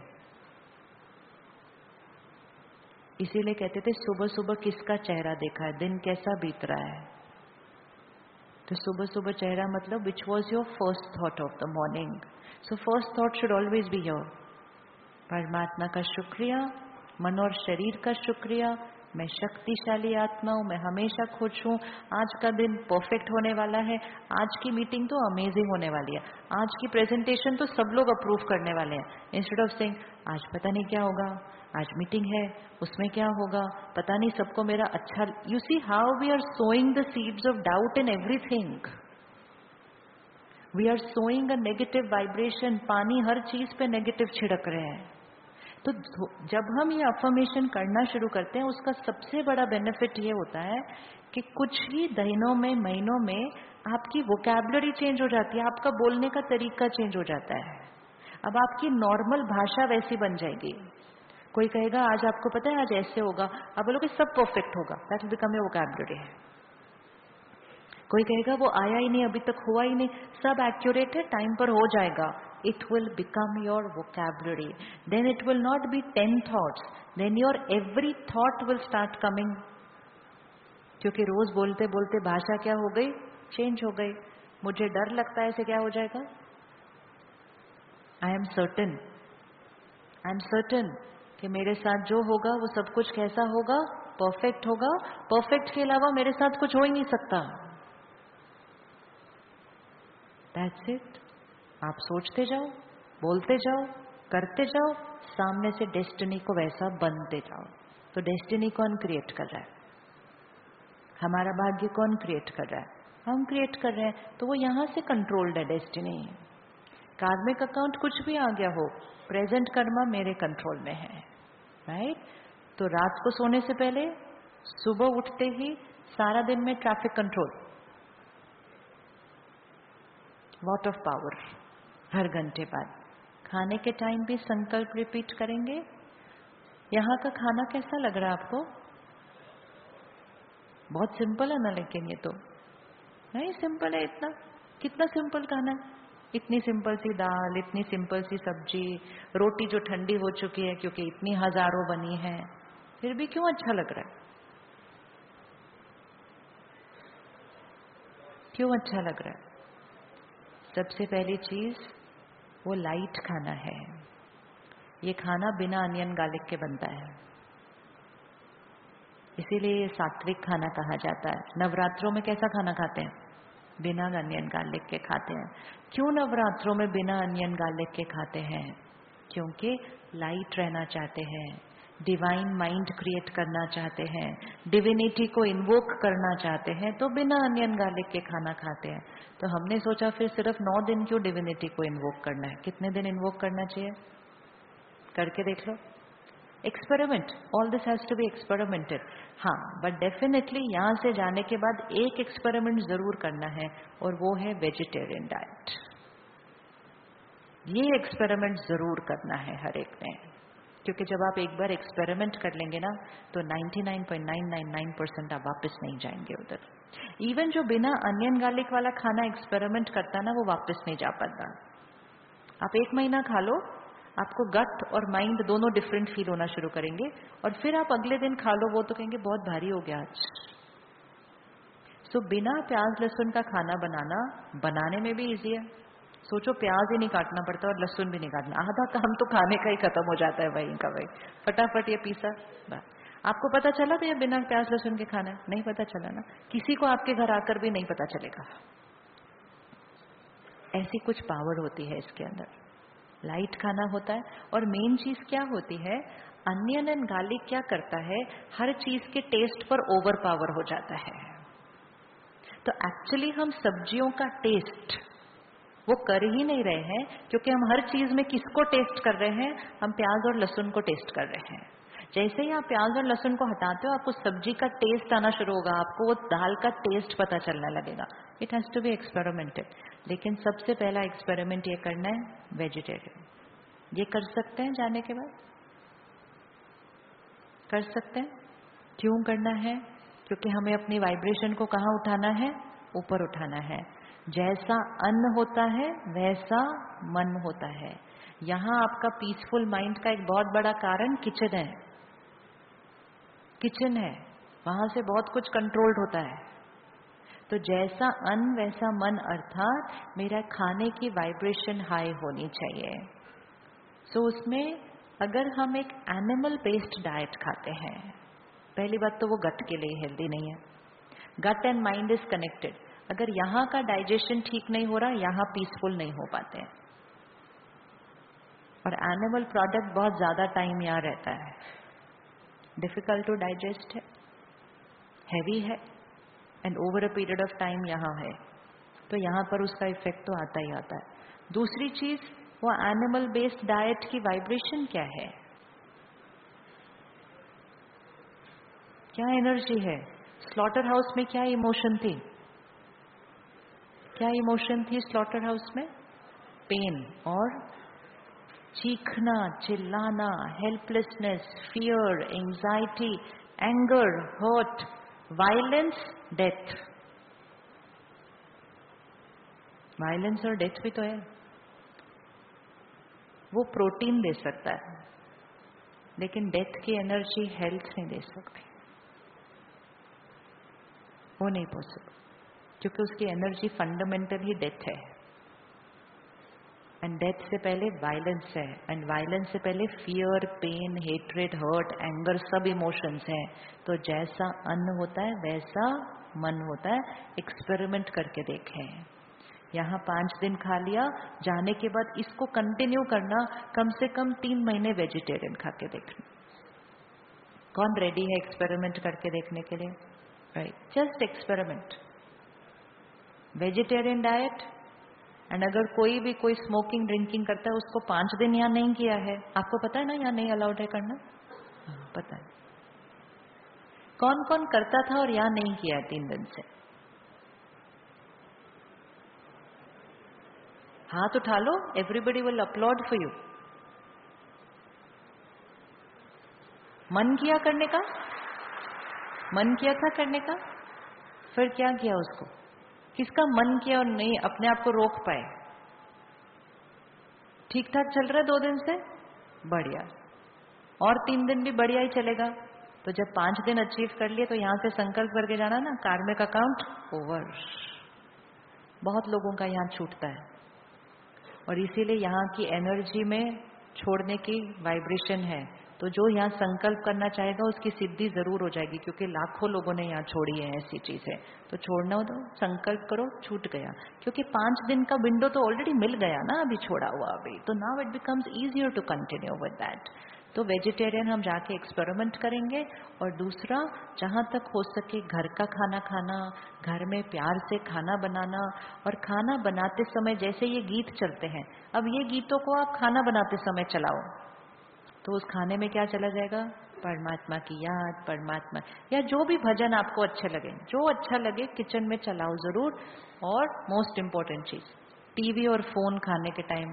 इसीलिए कहते थे सुबह सुबह किसका चेहरा देखा है, दिन कैसा बीत रहा है। तो सुबह सुबह चेहरा मतलब which was your first thought of the morning. So first thought should always be your परमात्मा का शुक्रिया, मन और शरीर का शुक्रिया, मैं शक्तिशाली आत्मा हूं, मैं हमेशा खुश हूं, आज का दिन परफेक्ट होने वाला है, आज की मीटिंग तो अमेजिंग होने वाली है, आज की प्रेजेंटेशन तो सब लोग अप्रूव करने वाले हैं। इंस्टेड ऑफ सेइंग आज पता नहीं क्या होगा, आज मीटिंग है उसमें क्या होगा, पता नहीं सबको मेरा अच्छा। You see how we are sowing the seeds of doubt in everything. We are sowing a negative vibration, पानी हर चीज पे नेगेटिव छिड़क रहे हैं। तो जब हम ये अफर्मेशन करना शुरू करते हैं, उसका सबसे बड़ा बेनिफिट ये होता है कि कुछ ही दिनों में, महीनों में आपकी वोकैबुलरी चेंज हो जाती है, आपका बोलने का तरीका चेंज हो जाता है। अब आपकी नॉर्मल भाषा वैसी बन जाएगी। कोई कहेगा आज आपको पता है आज ऐसे होगा, आप बोलोगे सब परफेक्ट होगा, that will become a vocabulary. कोई कहेगा वो आया ही नहीं, अभी तक हुआ ही नहीं, सब एक्यूरेट है, टाइम पर हो जाएगा, it will become your vocabulary. Then it will not be 10 thoughts, then your every thought will start coming. क्योंकि रोज बोलते बोलते भाषा क्या हो गई, चेंज हो गई। मुझे डर लगता है ऐसे क्या हो जाएगा, आई एम सर्टन कि मेरे साथ जो होगा वो सब कुछ कैसा होगा, परफेक्ट होगा, परफेक्ट के अलावा मेरे साथ कुछ हो ही नहीं सकता। That's it. आप सोचते जाओ, बोलते जाओ, करते जाओ, सामने से डेस्टिनी को वैसा बनते जाओ। तो डेस्टिनी कौन क्रिएट कर रहा है? हमारा भाग्य कौन क्रिएट कर रहा है? हम क्रिएट कर रहे हैं। तो वो यहां से कंट्रोल्ड है डेस्टिनी। कार्मिक अकाउंट कुछ भी आ गया हो, प्रेजेंट कर्मा मेरे कंट्रोल में है, राइट? तो रात को सोने से पहले, सुबह उठते ही, सारा दिन में traffic control, watt of power, हर घंटे बाद। खाने के टाइम भी संकल्प रिपीट करेंगे। यहाँ का खाना कैसा लग रहा है आपको? बहुत सिंपल है ना, लेकिन ये तो नहीं सिंपल है इतना। कितना सिंपल खाना है, इतनी सिंपल सी दाल, इतनी सिंपल सी सब्जी, रोटी जो ठंडी हो चुकी है क्योंकि इतनी हजारों बनी है, फिर भी क्यों अच्छा लग रहा है? क्यों अच्छा लग रहा है? सबसे पहली चीज वो लाइट खाना है। ये खाना बिना अनियन गार्लिक के बनता है, इसीलिए ये सात्विक खाना कहा जाता है। नवरात्रों में कैसा खाना खाते हैं? बिना अनियन गार्लिक के खाते हैं। क्यों नवरात्रों में बिना अनियन गार्लिक के खाते हैं? क्योंकि लाइट रहना चाहते हैं, डिवाइन माइंड क्रिएट करना चाहते हैं, डिविनिटी को इन्वोक करना चाहते हैं, तो बिना अनियन गार्लिक के खाना खाते हैं। तो हमने सोचा फिर सिर्फ 9 दिन क्यों डिविनिटी को इन्वोक करना है? कितने दिन इन्वोक करना चाहिए? करके देख लो। Experiment, all this has to be experimented. हाँ, बट डेफिनेटली यहाँ से जाने के बाद एक एक्सपेरिमेंट जरूर करना है, और वो है वेजिटेरियन डाइट। ये एक्सपेरिमेंट जरूर करना है हर एक ने, क्योंकि जब आप एक बार एक्सपेरिमेंट कर लेंगे ना, तो 99.999% आप वापस नहीं जाएंगे उधर। इवन जो बिना अनियन गार्लिक वाला खाना एक्सपेरिमेंट करता ना, वो वापस नहीं जा पाता। आप 1 महीना खा लो, आपको गट और माइंड दोनों डिफरेंट फील होना शुरू करेंगे, और फिर आप अगले दिन खा लो, वो तो कहेंगे बहुत भारी हो गया आज। सो बिना प्याज लहसुन का खाना बनाने में भी इजी है। सोचो, प्याज ही नहीं काटना पड़ता और लहसुन भी नहीं काटना, आधा काम तो खाने का ही खत्म हो जाता है वहीं का वहीं। फटाफट ये पीसा बस। आपको पता चला तो ये बिना प्याज लहसुन के खाना नहीं पता चला ना, किसी को आपके घर आकर भी नहीं पता चलेगा। ऐसी कुछ पावर होती है इसके अंदर। लाइट खाना होता है, और मेन चीज क्या होती है, अनियन एंड गार्लिक क्या करता है, हर चीज के टेस्ट पर ओवर पावर हो जाता है। तो एक्चुअली हम सब्जियों का टेस्ट वो कर ही नहीं रहे हैं, क्योंकि हम हर चीज में किसको टेस्ट कर रहे हैं, हम प्याज और लहसुन को टेस्ट कर रहे हैं। जैसे ही आप प्याज और लहसुन को हटाते हो, आपको सब्जी का टेस्ट आना शुरू होगा, आपको वो दाल का टेस्ट पता चलने लगेगा। It has to be experimented. लेकिन सबसे पहला एक्सपेरिमेंट ये करना है वेजिटेरियन। ये कर सकते हैं जाने के बाद? कर सकते हैं। क्यों करना है? क्योंकि हमें अपनी वाइब्रेशन को कहाँ उठाना है? ऊपर उठाना है। जैसा अन्न होता है वैसा मन होता है। यहाँ आपका पीसफुल माइंड का एक बहुत बड़ा कारण किचन है। किचन है, वहां से बहुत कुछ कंट्रोल्ड होता है। तो जैसा अन्न वैसा मन, अर्थात मेरा खाने की वाइब्रेशन हाई होनी चाहिए। सो उसमें अगर हम एक एनिमल बेस्ड डाइट खाते हैं, पहली बात तो वो गट के लिए हेल्दी नहीं है। Gut and mind is connected. अगर यहाँ का डाइजेशन ठीक नहीं हो रहा, यहाँ पीसफुल नहीं हो पाते हैं। और एनिमल प्रोडक्ट बहुत ज्यादा टाइम यहाँ रहता है, डिफिकल्ट टू डाइजेस्ट है, हैवी है, and over a period of time यहाँ है, तो यहाँ पर उसका इफेक्ट तो आता ही आता है। दूसरी चीज, वो एनिमल बेस्ड डाइट की वाइब्रेशन क्या है, क्या एनर्जी है। स्लॉटर हाउस में क्या इमोशन थी? क्या इमोशन थी स्लॉटर हाउस में? पेन और चीखना, चिल्लाना, helplessness, fear, anxiety, anger, hurt, violence, death. Violence और डेथ भी तो है। वो प्रोटीन दे सकता है, लेकिन डेथ की एनर्जी हेल्थ नहीं दे सकती। वो नहीं पॉसिबल, क्योंकि उसकी एनर्जी फंडामेंटली डेथ है। एंड डेथ से पहले वायलेंस है, एंड वायलेंस से पहले fear, pain, hatred, hurt, anger, सब इमोशंस हैं। तो जैसा अन्न होता है वैसा मन होता है। एक्सपेरिमेंट करके देखें। यहाँ 5 दिन खा लिया, जाने के बाद इसको कंटिन्यू करना, कम से कम 3 महीने वेजिटेरियन खा के देखना। कौन रेडी है एक्सपेरिमेंट करके देखने के लिए? Right, just experiment, vegetarian diet. And अगर कोई स्मोकिंग ड्रिंकिंग करता है, उसको 5 दिन यहाँ नहीं किया है, आपको पता है ना यहाँ नहीं अलाउड है करना? हाँ, पता है। कौन कौन करता था और यहाँ नहीं किया है 3 दिन से? हाथ उठा लो, everybody will upload for you. मन किया करने का? मन किया था करने का, फिर क्या किया उसको? किसका मन किया और नहीं अपने आप को रोक पाए? ठीक ठाक चल रहा है 2 दिन से, बढ़िया, और 3 दिन भी बढ़िया ही चलेगा। तो जब 5 दिन अचीव कर लिए, तो यहां से संकल्प करके जाना ना, कार्मिक अकाउंट ओवर। बहुत लोगों का यहाँ छूटता है, और इसीलिए यहाँ की एनर्जी में छोड़ने की वाइब्रेशन है। तो जो यहाँ संकल्प करना चाहेगा उसकी सिद्धि जरूर हो जाएगी, क्योंकि लाखों लोगों ने यहाँ छोड़ी है ऐसी चीजें। तो छोड़ना हो तो संकल्प करो, छूट गया। क्योंकि 5 दिन का विंडो तो ऑलरेडी मिल गया ना, अभी छोड़ा हुआ अभी, तो now it becomes easier to continue with that. तो वेजिटेरियन हम जाके एक्सपेरिमेंट करेंगे। और दूसरा, जहां तक हो सके घर का खाना खाना, घर में प्यार से खाना बनाना। और खाना बनाते समय जैसे ये गीत चलते हैं, अब ये गीतों को आप खाना बनाते समय चलाओ, तो उस खाने में क्या चला जाएगा? परमात्मा की याद, परमात्मा, या जो भी भजन आपको अच्छे लगे, जो अच्छा लगे किचन में चलाओ जरूर। और मोस्ट इंपॉर्टेंट चीज, टीवी और फोन खाने के time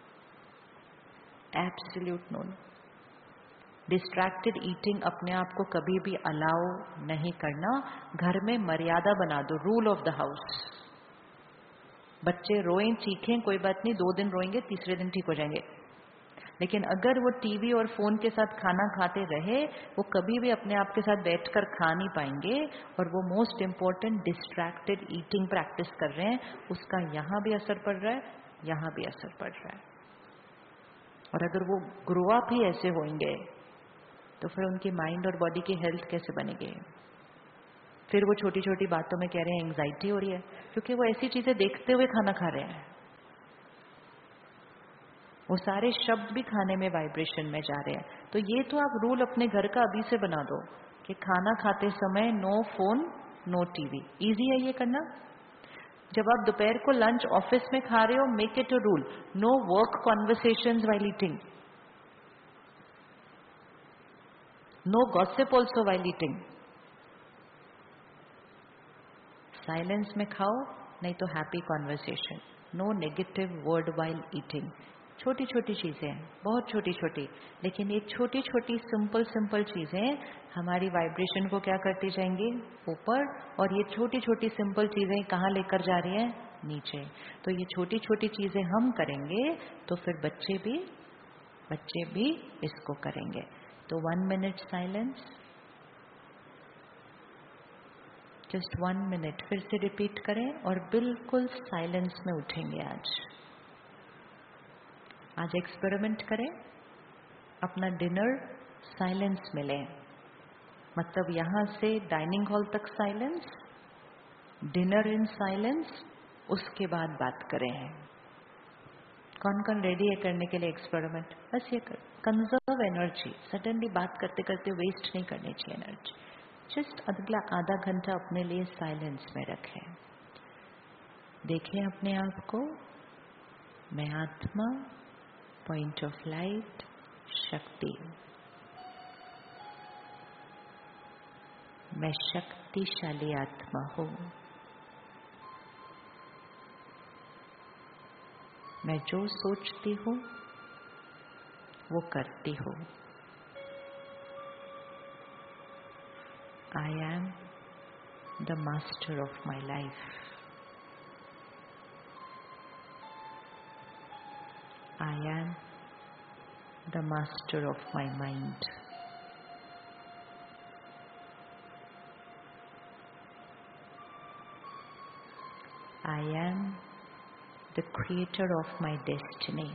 absolute no. Distracted eating अपने आप को कभी भी अलाउ नहीं करना। घर में मर्यादा बना दो, रूल ऑफ द हाउस। बच्चे रोएं चीखें कोई बात नहीं, 2 दिन रोएंगे, तीसरे दिन ठीक हो जाएंगे। लेकिन अगर वो टीवी और फोन के साथ खाना खाते रहे, वो कभी भी अपने आप के साथ बैठकर खा नहीं पाएंगे। और वो most important distracted eating practice कर रहे हैं, उसका यहां भी असर पड़ रहा है, यहां भी असर पड़ रहा है। और अगर वो ग्रो अप ही ऐसे होंगे तो फिर उनकी माइंड और बॉडी की हेल्थ कैसे बनेगी? फिर वो छोटी छोटी बातों में कह रहे हैं एंग्जाइटी हो रही है, क्योंकि वो ऐसी चीजें देखते हुए खाना खा रहे हैं। वो सारे शब्द भी खाने में वाइब्रेशन में जा रहे हैं। तो ये तो आप रूल अपने घर का अभी से बना दो कि खाना खाते समय no phone, no TV. Easy है ये करना। जब आप दोपहर को लंच ऑफिस में खा रहे हो, make it a rule, no work conversations while eating, no gossip also while eating. Silence में खाओ, नहीं तो happy conversation, no negative word while eating. छोटी छोटी चीजें, बहुत छोटी छोटी, लेकिन ये छोटी छोटी सिंपल सिंपल चीजें हमारी वाइब्रेशन को क्या करती जाएंगी? ऊपर। और ये छोटी छोटी सिंपल चीजें कहाँ लेकर जा रही हैं? नीचे। तो ये छोटी छोटी चीजें हम करेंगे तो फिर बच्चे भी इसको करेंगे। तो 1 मिनट साइलेंस, जस्ट 1 मिनट फिर से रिपीट करें और बिल्कुल साइलेंस में उठेंगे। आज एक्सपेरिमेंट करें, अपना डिनर साइलेंस में लें। मतलब यहां से डाइनिंग हॉल तक साइलेंस, डिनर इन साइलेंस, उसके बाद बात करें। कौन कौन रेडी है करने के लिए एक्सपेरिमेंट? बस ये कंजर्व एनर्जी। सडनली बात करते करते वेस्ट नहीं करनी चाहिए एनर्जी। जस्ट अगला आधा घंटा अपने लिए साइलेंस में रखें। देखें अपने आप को, मैं आत्मा, पॉइंट ऑफ लाइट, शक्ति। मैं शक्तिशाली आत्मा हूं। मैं जो सोचती हूं वो करती हूं। I am the master of my life. I am the master of my mind. I am the creator of my destiny.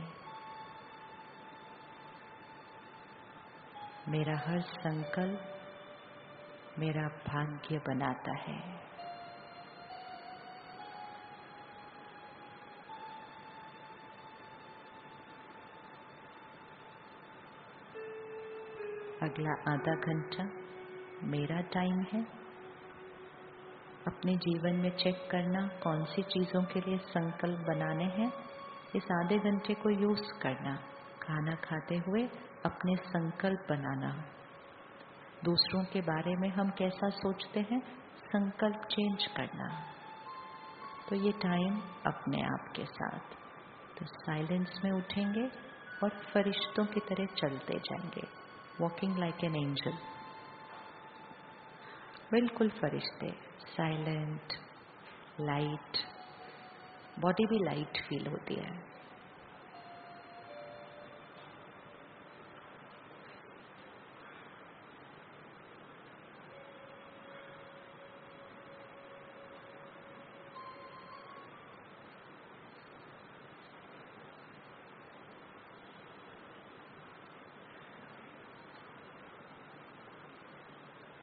मेरा हर संकल्प मेरा भाग्य बनाता है। अगला आधा घंटा मेरा टाइम है अपने जीवन में चेक करना कौन सी चीजों के लिए संकल्प बनाने हैं। इस आधे घंटे को यूज करना, खाना खाते हुए अपने संकल्प बनाना। दूसरों के बारे में हम कैसा सोचते हैं, संकल्प चेंज करना। तो ये टाइम अपने आप के साथ, तो साइलेंस में उठेंगे और फरिश्तों की तरह चलते जाएंगे, वॉकिंग लाइक एन एंजल। बिल्कुल फरिश्ते, साइलेंट, लाइट, बॉडी भी लाइट फील होती है।